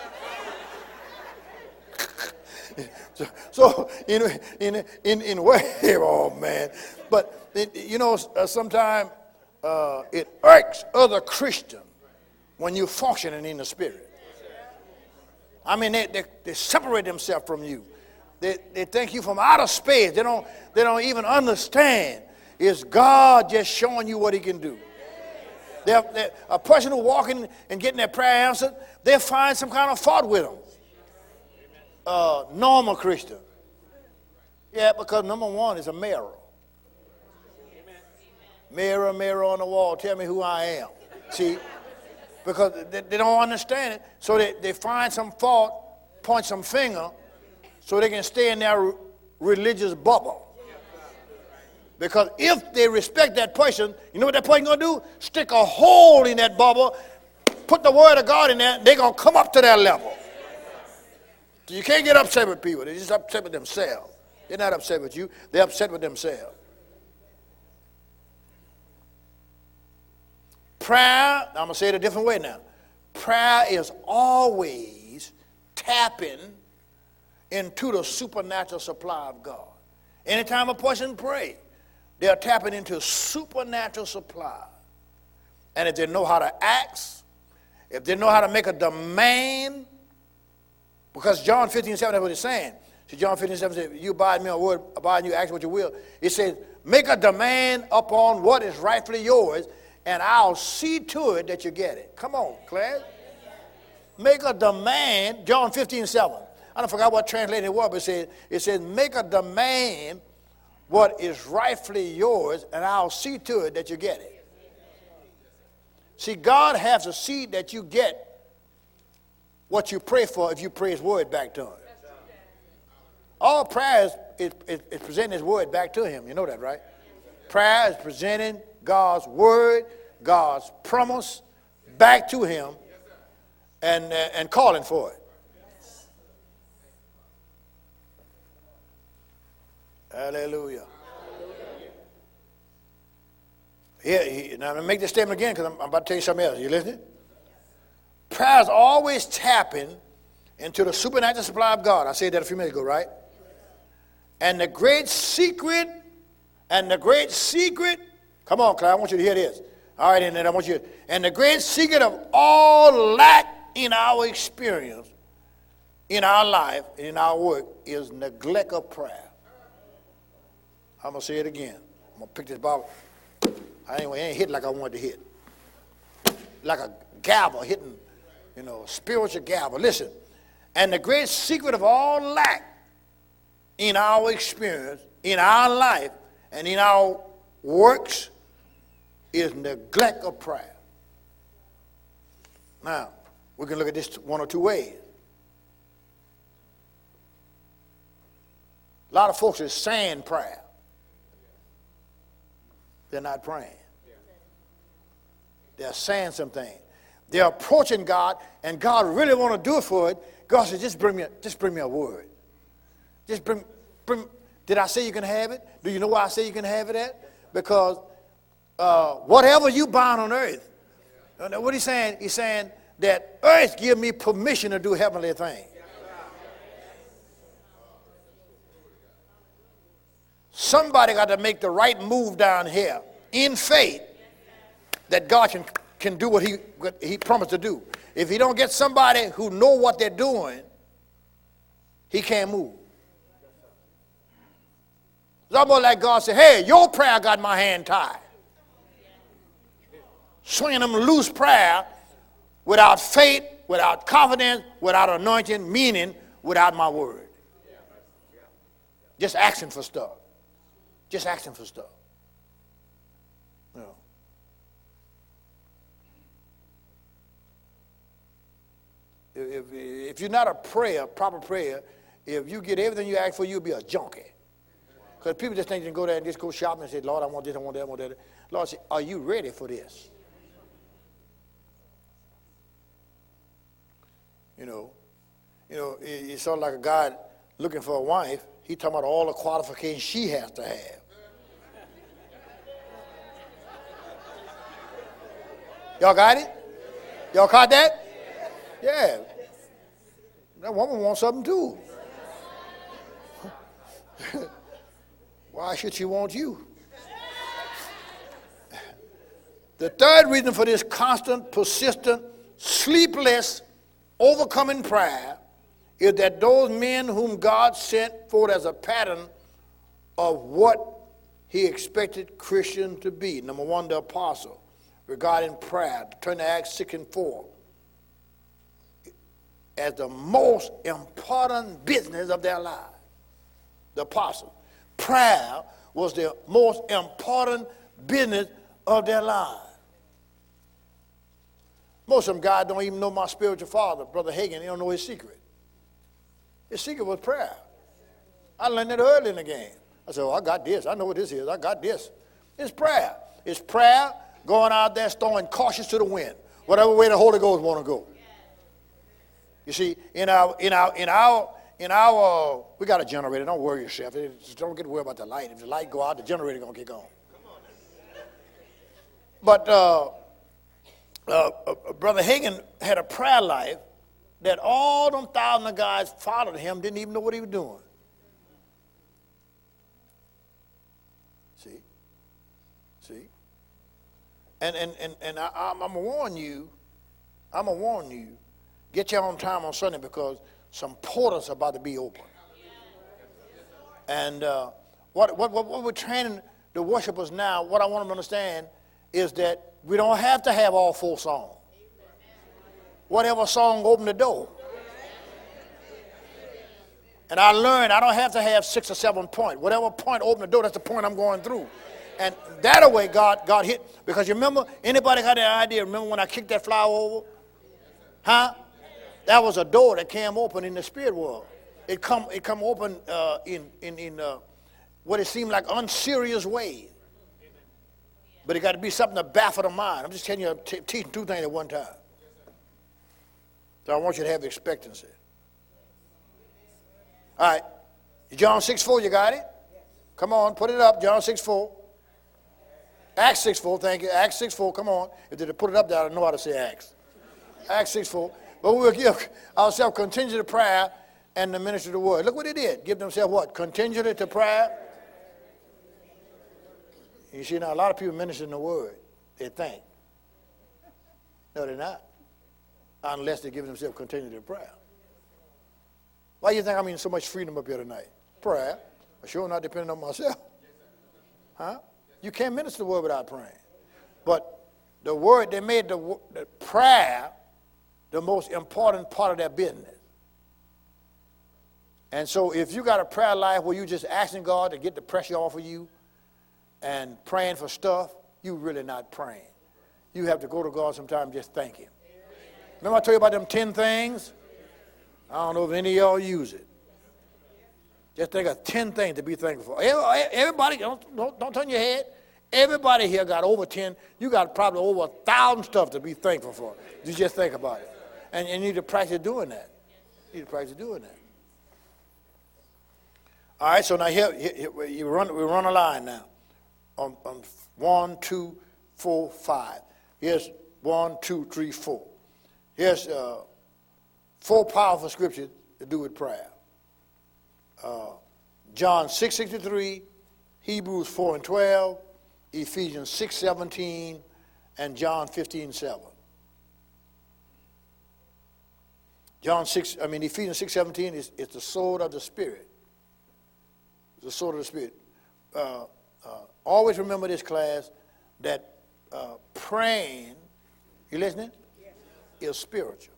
So, so in in in in way, oh man, but it, you know, uh, sometimes uh, it irks other Christians when you're functioning in the Spirit. I mean, they, they they separate themselves from you. They they think you from outer space. They don't they don't even understand. Is God just showing you what He can do? They're, they're, a person who walking and getting their prayer answered, they find some kind of fault with them. Uh, normal Christian. Yeah, because number one is a mirror. Mirror, mirror on the wall, tell me who I am. See? Because they, they don't understand it. So they, they find some fault, point some finger, so they can stay in their religious bubble. Because if they respect that person, you know what that person going to do? Stick a hole in that bubble, put the word of God in there, they're going to come up to that level. So you can't get upset with people. They're just upset with themselves. They're not upset with you. They're upset with themselves. Prayer, I'm going to say it a different way now. prayer is always tapping into the supernatural supply of God. Anytime a person prays, they're tapping into supernatural supply. And if they know how to ask, if they know how to make a demand, because John fifteen seven, that's what it's saying. See, John fifteen seven says, you abide in me, a word, abide in you, ask what you will. It says, make a demand upon what is rightfully yours, and I'll see to it that you get it. Come on, class. Make a demand, John fifteen seven. I don't forget what translated it was, but it says, it says, make a demand what is rightfully yours, and I'll see to it that you get it. See, God has to see that you get what you pray for if you pray his word back to him. All prayer is, is, is, is presenting his word back to him. You know that, right? Prayer is presenting God's word, God's promise back to him and, uh, and calling for it. Hallelujah. Here, he, now I'm going to make this statement again because I'm, I'm about to tell you something else. You listening? Prayer is always tapping into the supernatural supply of God. I said that a few minutes ago, right? And the great secret, and the great secret, come on, Clyde, I want you to hear this. All right, and then I want you to, and the great secret of all lack in our experience, in our life, in our work, is neglect of prayer. I'm going to say it again. I'm going to pick this Bible. I ain't, I ain't hit like I wanted to hit. Like a gavel hitting, you know, a spiritual gavel. Listen, and the great secret of all lack in our experience, in our life, and in our works is neglect of prayer. Now, we can look at this one or two ways. A lot of folks are saying prayer. They're not praying. They're saying something. They're approaching God, and God really want to do it for it. God says, just bring me a, just bring me a word. Just bring, bring. Did I say you can have it? Do you know why I say you can have it at? Because uh, whatever you bind on earth, what he's saying, he's saying that earth give me permission to do heavenly things. Somebody got to make the right move down here in faith that God can, can do what he, what he promised to do. If he don't get somebody who know what they're doing, he can't move. It's almost like God said, hey, your prayer got my hand tied. Swinging them loose prayer without faith, without confidence, without anointing, meaning without my word. Just asking for stuff. Just asking for stuff. You know. If, if, if you're not a prayer, proper prayer, if you get everything you ask for, you'll be a junkie. Because people just think you can go there and just go shopping and say, Lord, I want this, I want that, I want that. Lord said, are you ready for this? You know, you know, it, it's sort of like a guy looking for a wife. He talking about all the qualifications she has to have. Y'all got it? Y'all caught that? Yeah. That woman wants something too. Why should she want you? The third reason for this constant, persistent, sleepless, overcoming prayer is that those men whom God sent forth as a pattern of what he expected Christians to be. Number one, the apostle, regarding prayer. Turn to Acts six and four. As the most important business of their lives. The apostle. Prayer was the most important business of their lives. Most of them guys don't even know my spiritual father, Brother Hagin. They don't know his secret. His secret was prayer. I learned it early in the game. I said, oh, I got this. I know what this is. I got this. It's prayer. It's prayer going out there throwing cautions to the wind, whatever way the Holy Ghost want to go. You see, in our, in our, in our, in our, uh, we got a generator. Don't worry yourself. Just don't get worried about the light. If the light go out, the generator gonna get gone. But uh, uh, uh, Brother Hagin had a prayer life that all them thousand of guys followed him, didn't even know what he was doing. See? See? And, and, and, and I, I'm, I'm going to warn you, I'm going to warn you, get you on time on Sunday because some portals are about to be open. And uh, what, what, what we're training the worshipers now, what I want them to understand is that we don't have to have all four songs. Whatever song open the door. And I learned I don't have to have six or seven points. Whatever point open the door, that's the point I'm going through. And that way God, God hit. Because you remember, anybody got that idea? Remember when I kicked that flower over? Huh? That was a door that came open in the spirit world. It come, it come open uh, in, in, in uh, what it seemed like unserious ways. But it got to be something to baffle the mind. I'm just telling you, I'm t- teaching two things at one time. So I want you to have expectancy. All right. John six four, you got it? Come on, put it up. John six four. Acts six four, thank you. Acts six four, come on. If they put it up there, I don't know how to say Acts. Acts six four. But we will give ourselves continually to prayer and the ministry of the word. Look what they did. Give themselves what? Continually to prayer. You see, now a lot of people minister the word. They think. No, they're not. Unless they give themselves continually to prayer. Why do you think I'm in so much freedom up here tonight? Prayer. I'm sure not depending on myself. Huh? You can't minister the word without praying. But the word, they made the, the prayer the most important part of their business. And so if you got a prayer life where you're just asking God to get the pressure off of you and praying for stuff, you're really not praying. You have to go to God sometime and just thank him. Remember I told you about them ten things? I don't know if any of y'all use it. Just think of ten things to be thankful for. Everybody, don't, don't, don't turn your head. Everybody here got over ten. You got probably over a thousand stuff to be thankful for. You just think about it. And, and you need to practice doing that. You need to practice doing that. All right, so now here, here you run, we run a line now. On, on one, two, four, five. Here's one, two, three, four. Here's uh, four powerful scriptures to do with prayer. Uh, John six sixty-three, Hebrews four and twelve, Ephesians six seventeen, and John fifteen seven. John six, I mean Ephesians six seventeen is, is the sword of the Spirit. It's the sword of the Spirit. Uh, uh, always remember this, class, that uh, praying, you listening? Yes. Is spiritual.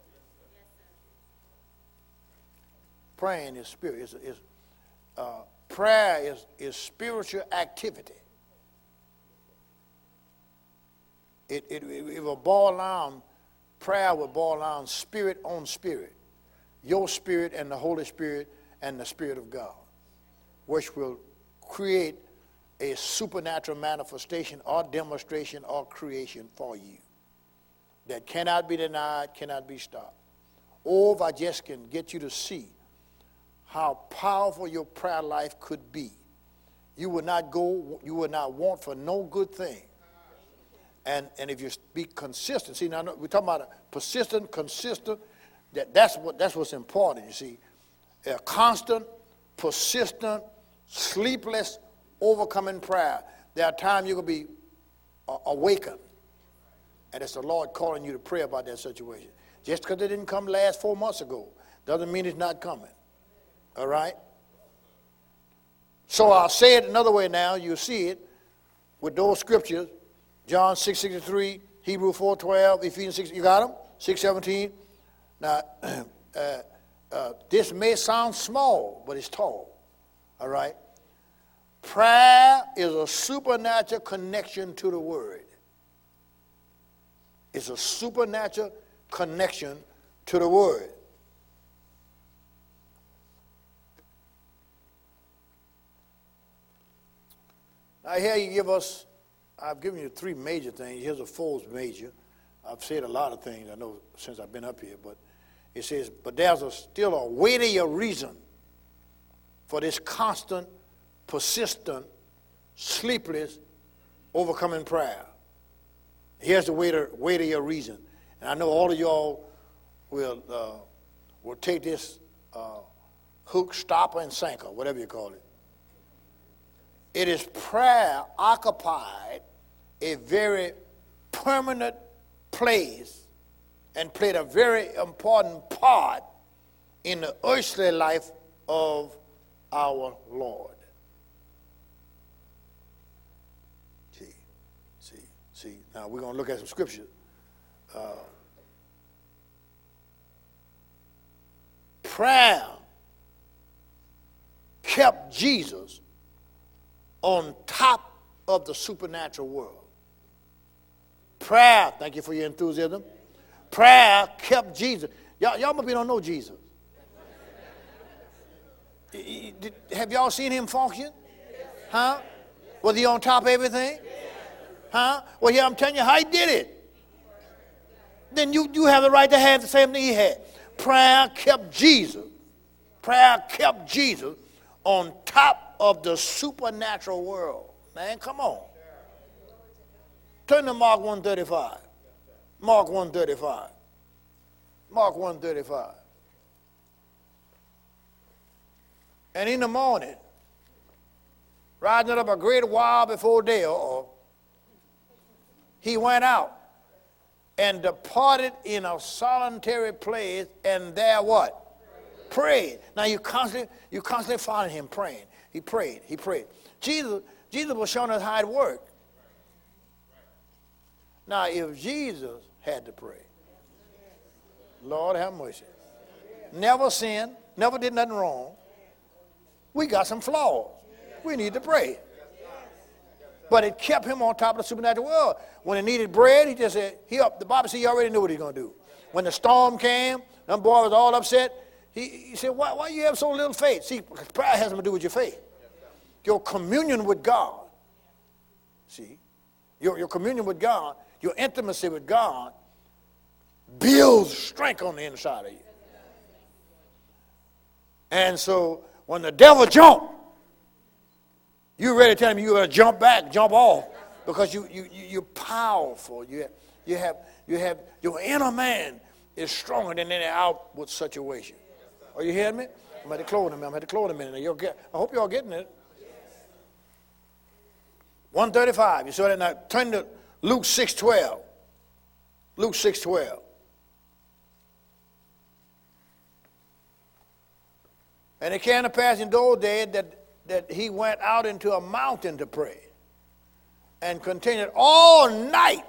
Praying is spirit. Is, is, uh, prayer is, is spiritual activity. It, it, it will boil down, prayer will boil down spirit on spirit. Your spirit and the Holy Spirit and the Spirit of God, which will create a supernatural manifestation or demonstration or creation for you that cannot be denied, cannot be stopped. Or if I just can get you to see how powerful your prayer life could be, you would not go, you would not want for no good thing. And, and if you be consistent, see, now we're talking about a persistent, consistent, that, that's, what, that's what's important, you see. A constant, persistent, sleepless, overcoming prayer. There are times you're going to be uh, awakened, and it's the Lord calling you to pray about that situation. Just because it didn't come last four months ago doesn't mean it's not coming. All right? So I'll say it another way now. You'll see it with those scriptures. John six sixty-three, Hebrews four twelve, Ephesians six, you got them? six seventeen. Now, uh, uh, this may sound small, but it's tall. All right? Prayer is a supernatural connection to the Word. It's a supernatural connection to the Word. Now here you give us, I've given you three major things. Here's a fourth major. I've said a lot of things, I know, since I've been up here, but it says, but there's a, still a weightier reason for this constant, persistent, sleepless, overcoming prayer. Here's the way to, way to your reason. And I know all of y'all will, uh, will take this uh, hook, stopper, and sinker, whatever you call it. It is prayer occupied a very permanent place and played a very important part in the earthly life of our Lord. See, see, see. Now we're going to look at some scripture. Uh, prayer kept Jesus on top of the supernatural world. Prayer, thank you for your enthusiasm. Prayer kept Jesus. Y'all, y'all maybe don't know Jesus. Have y'all seen him function? Huh? Was he on top of everything? Huh? Well, yeah, I'm telling you how he did it. Then you, you have the right to have the same thing he had. Prayer kept Jesus. Prayer kept Jesus on top of the supernatural world. Man, come on. Turn to Mark one thirty-five. Mark one thirty-five. Mark one thirty-five. And in the morning, rising up a great while before day, uh-oh, he went out and departed in a solitary place, and there what? Prayed. Now you constantly, you constantly following him praying. He prayed. He prayed. Jesus, Jesus was showing us how it worked. Now, if Jesus had to pray, Lord have mercy, never sinned, never did nothing wrong, we got some flaws. We need to pray. But it kept him on top of the supernatural world. When he needed bread, he just said, he up. The Bible said he already knew what he was going to do. When the storm came, them boy was all upset. He, he said, why, why you have so little faith? See, prayer has something to do with your faith. Your communion with God. See, your, your communion with God, your intimacy with God builds strength on the inside of you. And so when the devil jumped, you're ready to tell him you got to jump back, jump off, because you, you, you, you're powerful. You have, you, have, you have, your inner man is stronger than any outward situation. Are you hearing me? I'm at the close in a minute. I'm at the close in a minute. You'll get, I hope you're all getting it. one thirty-five. You saw that now. Turn to Luke six twelve. Luke six twelve. And it came to pass in those days that, that he went out into a mountain to pray and continued all night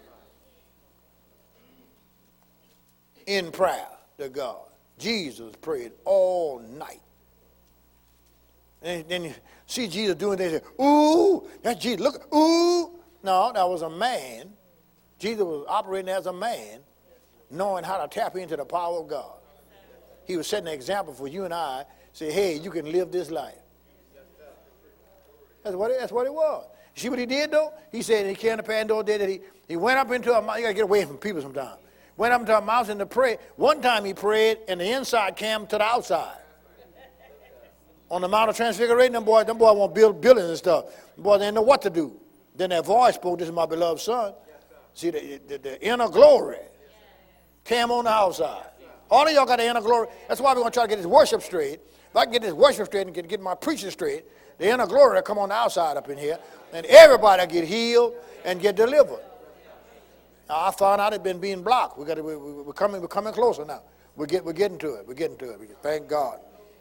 in prayer to God. Jesus prayed all night. And then you see Jesus doing things. Ooh, that's Jesus. Look, ooh. No, that was a man. Jesus was operating as a man, knowing how to tap into the power of God. He was setting an example for you and I. Say, hey, you can live this life. That's what it, that's what it was. You see what he did, though? He said he came to Pandora day that he, he went up into a mountain. You got to get away from people sometimes. Went up into a mountain to pray. One time he prayed, and the inside came to the outside. On the Mount of Transfiguration, them boys, them boys want to build buildings and stuff. Them boys didn't know what to do. Then that voice spoke, this is my beloved son. See, the, the, the inner glory came on the outside. All of y'all got the inner glory. That's why we're going to try to get this worship straight. If I can get this worship straight and get, get my preaching straight, the inner glory will come on the outside up in here, and everybody will get healed and get delivered. Now, I found out it's been being blocked. We got to, we, we, we're coming, we're coming closer now. We're, get, we're getting to it. We're getting to it. We, thank God.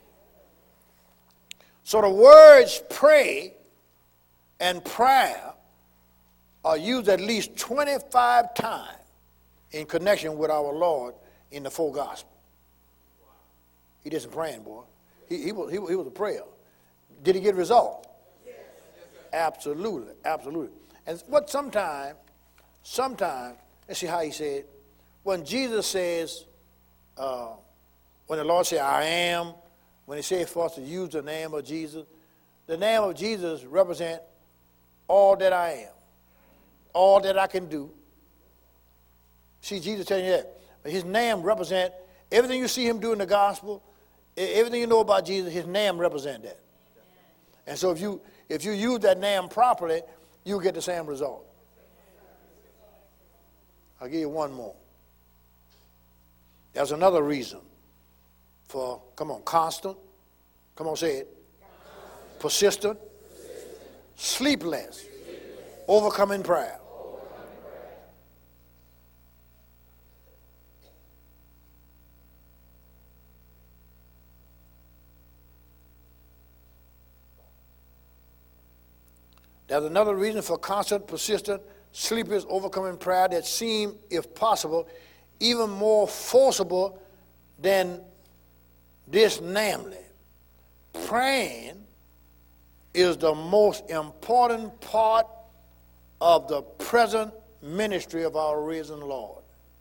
So the words pray and prayer are used at least twenty-five times in connection with our Lord in the four Gospels. He did some praying, boy. He, he, was, he, he was a prayer. Did he get results? Yes. Absolutely, absolutely. And what sometimes, sometimes, let's see how he said, when Jesus says, uh, when the Lord said, I am, when he said for us to use the name of Jesus, the name of Jesus represents all that I am, all that I can do. See, Jesus telling you that. His name represents everything you see him do in the gospel, everything you know about Jesus, his name represents that. And so if you if you use that name properly, you'll get the same result. I'll give you one more. There's another reason for, come on, constant. Come on, say it. Constant. Persistent. Persistent. Sleepless. Sleepless. Overcoming prayer. Overcoming prayer. There's another reason for constant, persistent, sleepless, overcoming prayer that seem, if possible, even more forcible than this, namely, praying is the most important part of the present ministry of our risen Lord.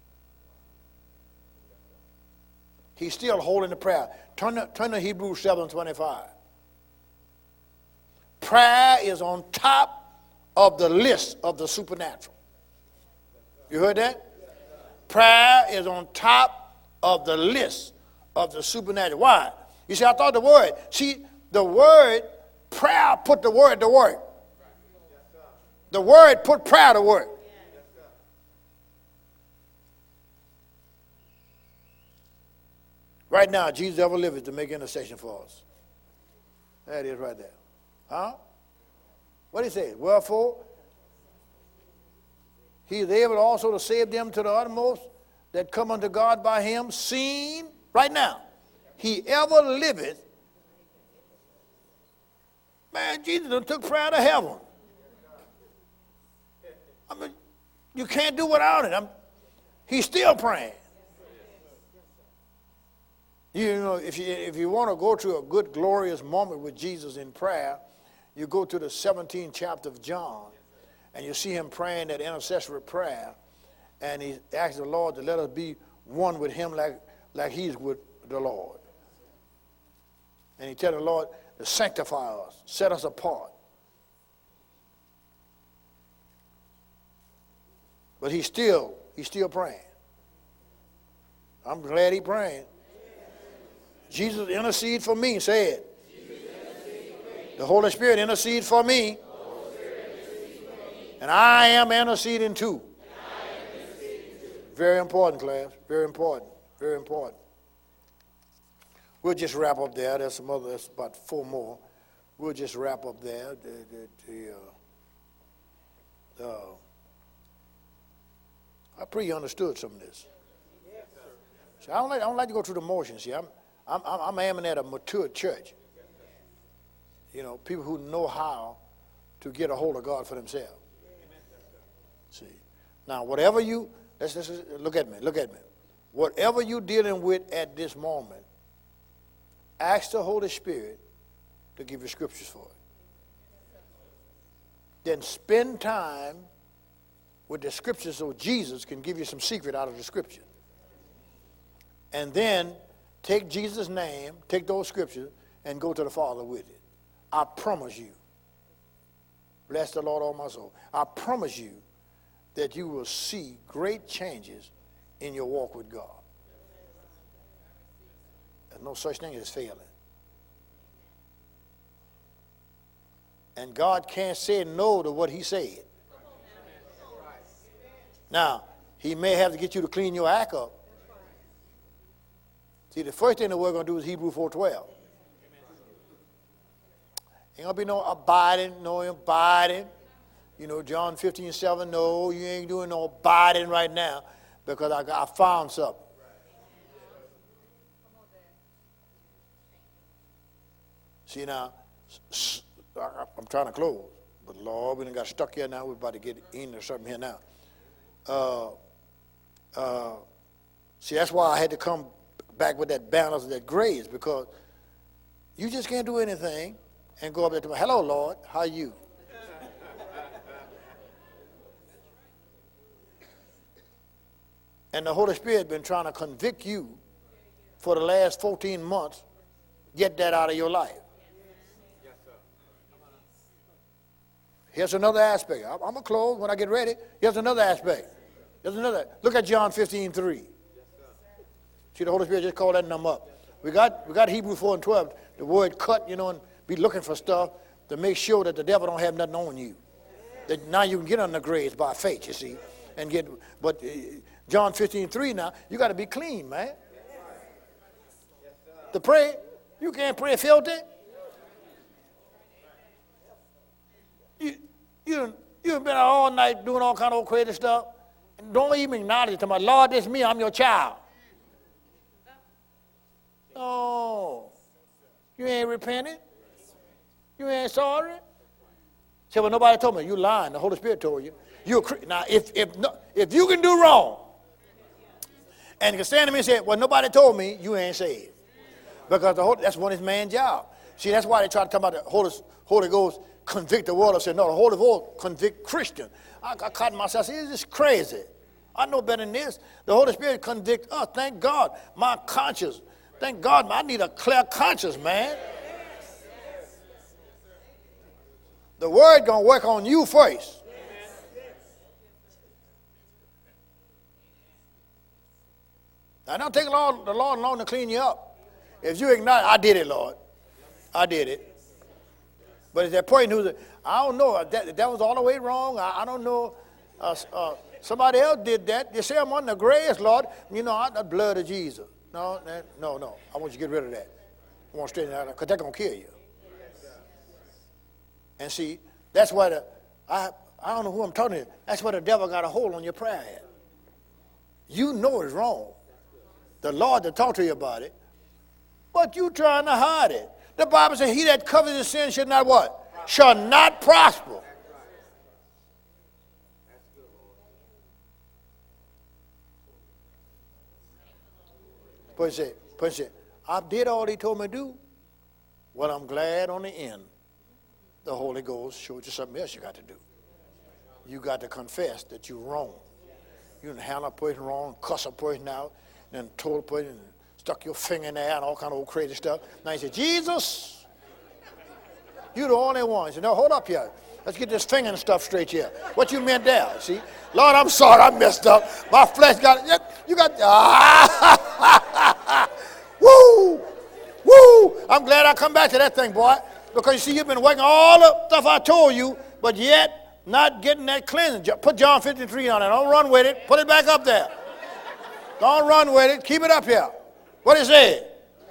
He's still holding the prayer. Turn to, turn to Hebrews seven twenty-five. Prayer is on top of the list of the supernatural. You heard that? Prayer is on top of the list of the supernatural. Why? You see, I thought the word, see, the word, prayer put the word to work. The word put prayer to work. Right now, Jesus ever liveth to make intercession for us. There it is right there. Huh? What did he say? Wherefore, he is able also to save them to the uttermost that come unto God by him, seen, right now, he ever liveth. Man, Jesus done took prayer to heaven. I mean, you can't do without it. I'm, he's still praying. You know, if you, if you want to go to a good, glorious moment with Jesus in prayer, you go to the seventeenth chapter of John, and you see him praying that intercessory prayer, and he asks the Lord to let us be one with him like, like he's with the Lord. And he tells the Lord to sanctify us, set us apart. But he's still, he's still praying. I'm glad he's praying. Jesus intercede for me, say it. The Holy Spirit intercede for me. And I am interceding too. Very important, class. Very important. Very important. We'll just wrap up there. There's some other, there's about four more. We'll just wrap up there. The, the, the, uh, uh, I pray you understood some of this. See, I don't like, I don't like to go through the motions. See, I'm, I'm, I'm aiming at a mature church. You know, people who know how to get a hold of God for themselves. See, now whatever you, let's, let's look at me, look at me. Whatever you're dealing with at this moment, ask the Holy Spirit to give you scriptures for it. Then spend time with the scriptures so Jesus can give you some secret out of the scripture. And then take Jesus' name, take those scriptures, and go to the Father with it. I promise you, bless the Lord, all my soul, I promise you that you will see great changes in your walk with God. There's no such thing as failing. And God can't say no to what he said. Now, he may have to get you to clean your act up. See, the first thing that we're going to do is Hebrews four twelve. Ain't going to be no abiding, no abiding. You know, John fifteen seven, no, you ain't doing no abiding right now because I, I found something. See, now, I'm trying to close, but Lord, we done got stuck here now. We're about to get in or something here now. Uh, uh, see, that's why I had to come back with that balance of that grace, because you just can't do anything and go up there to me, hello, Lord, how are you? And the Holy Spirit has been trying to convict you for the last fourteen months. Get that out of your life. Here's another aspect. I'm going to close when I get ready. Here's another aspect. Here's another. Look at John fifteen three. See, the Holy Spirit just called that number up. We got, we got Hebrews four and twelve, the word cut, you know, and be looking for stuff to make sure that the devil don't have nothing on you. That now you can get on the grace by faith, you see. and get, but uh, John fifteen three now, you got to be clean, man. To pray, you can't pray filthy. You, you, you've been out all night doing all kind of old crazy stuff. And don't even acknowledge it to my Lord, this is me, I'm your child. Oh, you ain't repented? You ain't sorry? Say, well, nobody told me. You lying. The Holy Spirit told you. You're a, now, if, if, no, if you can do wrong and you can stand to me and say, well, nobody told me, you ain't saved. Because the Holy, that's one of his main job. See, that's why they try to talk about the Holy, Holy Ghost convict the world. I said, no, the Holy Ghost convict Christian. I, I caught myself. I said, this is crazy. I know better than this. The Holy Spirit convict us. Thank God. My conscience. Thank God. I need a clear conscience, man. The word going to work on you first. Now, don't take the Lord, the Lord long to clean you up. If you acknowledge, I did it, Lord. I did it. But it's that person who's, I don't know, that, that was all the way wrong. I, I don't know. Uh, uh, somebody else did that. They say I'm on the grace, Lord. You know, I, the blood of Jesus. No, that, no, no. I want you to get rid of that. I want to straighten that out because that's going to kill you. And see, that's why the, I, I don't know who I'm talking to. That's why the devil got a hold on your prayer at. You know it's wrong. The Lord to talk to you about it. But you trying to hide it. The Bible says, he that covers his sin shall not what? Shall not prosper. But he said, but he said, I did all he told me to do. Well, I'm glad on the end. The Holy Ghost showed you something else you got to do. You got to confess that you're wrong. You didn't handle a person wrong, cuss a person out, then told a person, stuck your finger in there and all kind of old crazy stuff. Now he said, Jesus, you're the only one. He said, no, hold up here. Let's get this finger and stuff straight here. What you meant there, see? Lord, I'm sorry, I messed up. My flesh got, you got, ah, woo, woo. I'm glad I come back to that thing, boy. Because you see, you've been working all the stuff I told you, but yet not getting that cleansing. Put John fifty-three on it. Don't run with it. Put it back up there. Don't run with it. Keep it up here. What is it?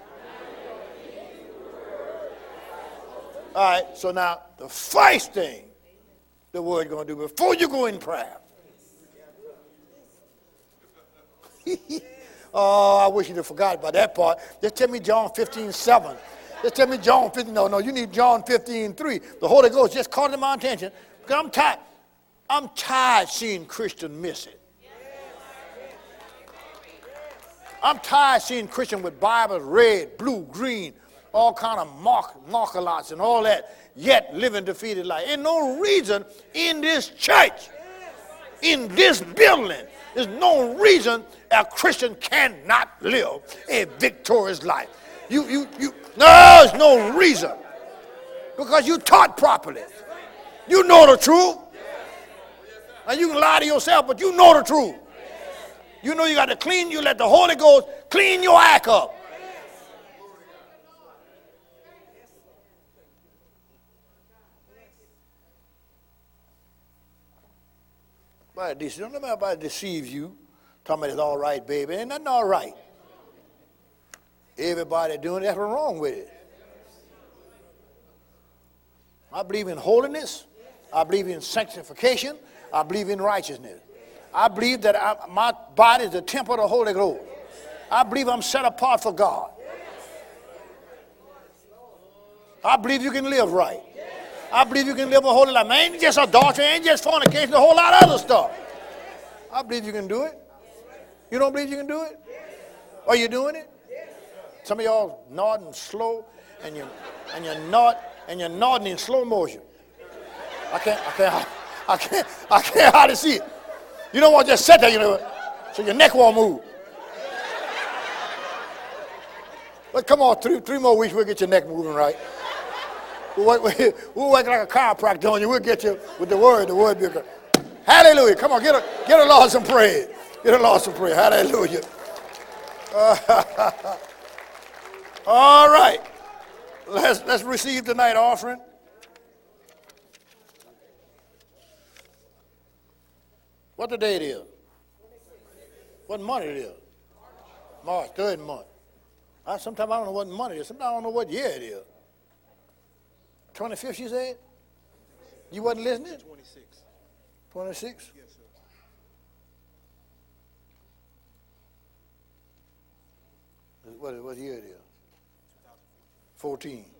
All right, so now the first thing the word going to do before you go in prayer. Oh, I wish you'd have forgot about that part. Just tell me John fifteen seven. Just tell me John fifteen. No, no, you need John fifteen three. The Holy Ghost just caught it to my attention because I'm tired. I'm tired seeing Christians miss it. I'm tired seeing Christians with Bibles, red, blue, green, all kind of mark, marker lots and all that, yet living defeated life. Ain't no reason in this church, in this building, there's no reason a Christian cannot live a victorious life. You, you, you, no, there's no reason. Because you taught properly. You know the truth. And you can lie to yourself, but you know the truth. You know you got to clean, you let the Holy Ghost clean your act up. But don't let nobody deceive you. Talking about it's all right, baby. Ain't nothing all right. Everybody doing it, that's what's wrong with it. I believe in holiness. I believe in sanctification. I believe in righteousness. I believe that I, my body is the temple of the Holy Ghost. I believe I'm set apart for God. I believe you can live right. I believe you can live a holy life. Man, ain't just adultery, ain't just fornication, a whole lot of other stuff. I believe you can do it. You don't believe you can do it? Are you doing it? Some of y'all nodding slow, and you and you're nod and you're nodding in slow motion. I can't, I can't, I can't, I can't hardly see it. You don't want to just sit there, you know, so your neck won't move. But come on, three, three more weeks, we'll get your neck moving right. We'll work, we'll work like a chiropractor on you. We'll get you with the word. The word be good. Hallelujah. Come on, get a, get a Lord some praise. Get a Lord some praise. Hallelujah. Uh, all right. Let's, let's receive the night offering. What What the date is? What month it is? March, third month. I, sometimes I don't know what month it is. Sometimes I don't know what year it is. twenty-fifth, you said? You wasn't listening? twenty-six. twenty-six? Yes, sir. What, what year it is? fourteen.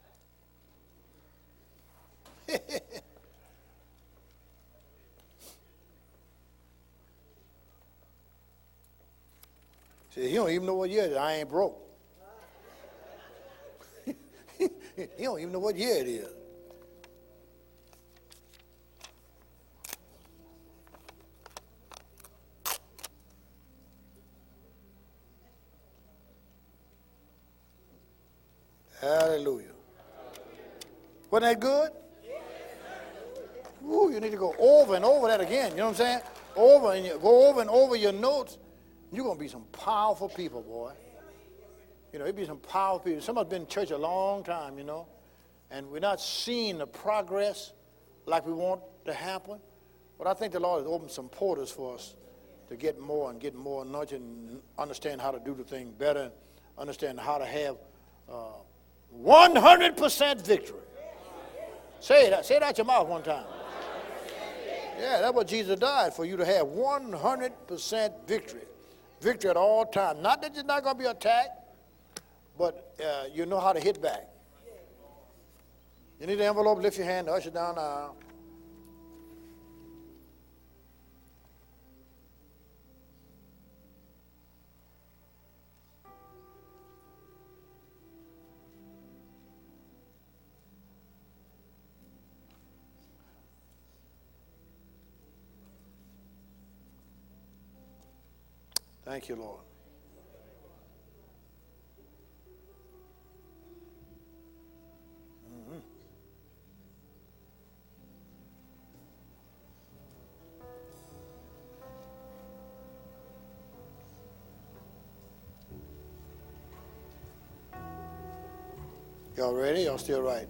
See, he don't even know what year it is. I ain't broke. He don't even know what year it is. Hallelujah. Wasn't that good? Ooh, you need to go over and over that again. You know what I'm saying? Over and you go over and over your notes. You're going to be some powerful people, boy. You know, it'd be some powerful people. Somebody's been in church a long time, you know, and we're not seeing the progress like we want to happen. But I think the Lord has opened some portals for us to get more and get more anointed and understand how to do the thing better and understand how to have uh, one hundred percent victory. Say that. Say it out your mouth one time. Yeah, that's what Jesus died for, you to have one hundred percent victory. Victory at all times. Not that you're not going to be attacked, but uh, you know how to hit back. You need an envelope, lift your hand, usher down the aisle. Thank you, Lord. Mm-hmm. Y'all ready? Y'all still right?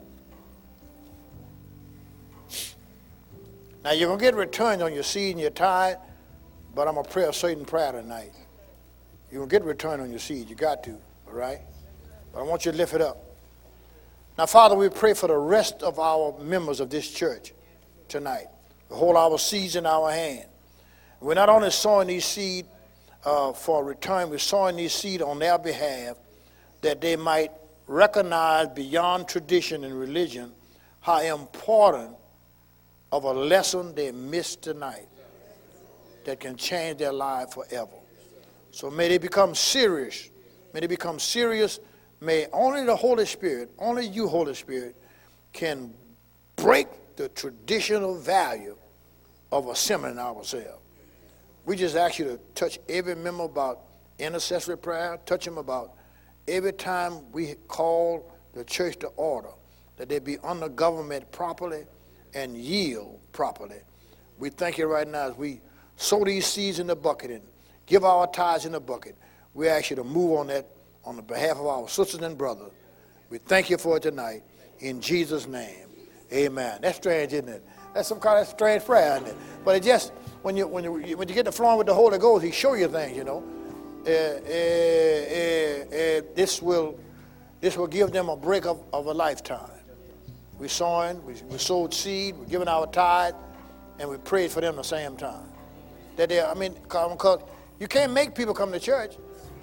Now you're going to get returns on your seed and your tithe, but I'm going to pray a certain prayer tonight. You're going to get a return on your seed. You got to, all right? But I want you to lift it up. Now, Father, we pray for the rest of our members of this church tonight. We hold our seeds in our hand. We're not only sowing these seed uh, for a return, we're sowing these seed on their behalf that they might recognize beyond tradition and religion how important of a lesson they missed tonight that can change their life forever. So may they become serious. May they become serious. May only the Holy Spirit, only you, Holy Spirit, can break the traditional value of assembling ourselves. We just ask you to touch every member about intercessory prayer, touch them about every time we call the church to order, that they be under government properly and yield properly. We thank you right now as we sow these seeds in the bucket and give our tithes in the bucket. We ask you to move on that on the behalf of our sisters and brothers. We thank you for it tonight. In Jesus' name, amen. That's strange, isn't it? That's some kind of strange prayer, isn't it? But it just, when you when you when you get to flowing with the Holy Ghost, he show you things, you know. Uh, uh, uh, this will this will give them a break of, of a lifetime. We're sowing, we, we sowed seed, we're giving our tithe, and we prayed for them at the same time. That they, I mean, because you can't make people come to church.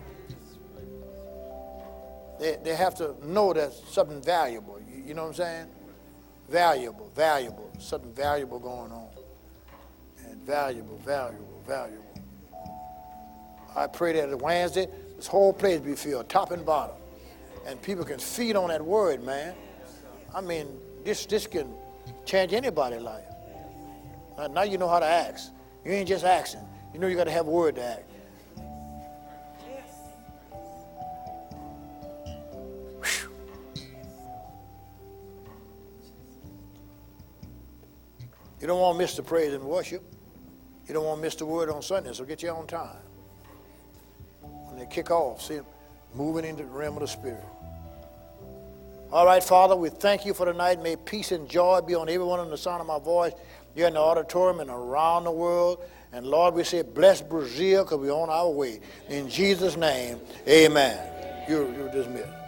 They, they have to know there's something valuable. You, you know what I'm saying? Valuable, valuable, something valuable going on. And valuable, valuable, valuable. I pray that Wednesday, this whole place be filled, top and bottom. And people can feed on that word, man. I mean, this, this can change anybody's life. Now, now you know how to ask. You ain't just asking. You know you got to have a word to act. Whew. You don't want to miss the praise and worship. You don't want to miss the word on Sunday, so get your own time. When they kick off, see them moving into the realm of the Spirit. All right, Father, we thank you for tonight. May peace and joy be on everyone in the sound of my voice. You're in the auditorium and around the world. And Lord, we say, bless Brazil because we're on our way. In Jesus' name, amen. You're, you're dismissed.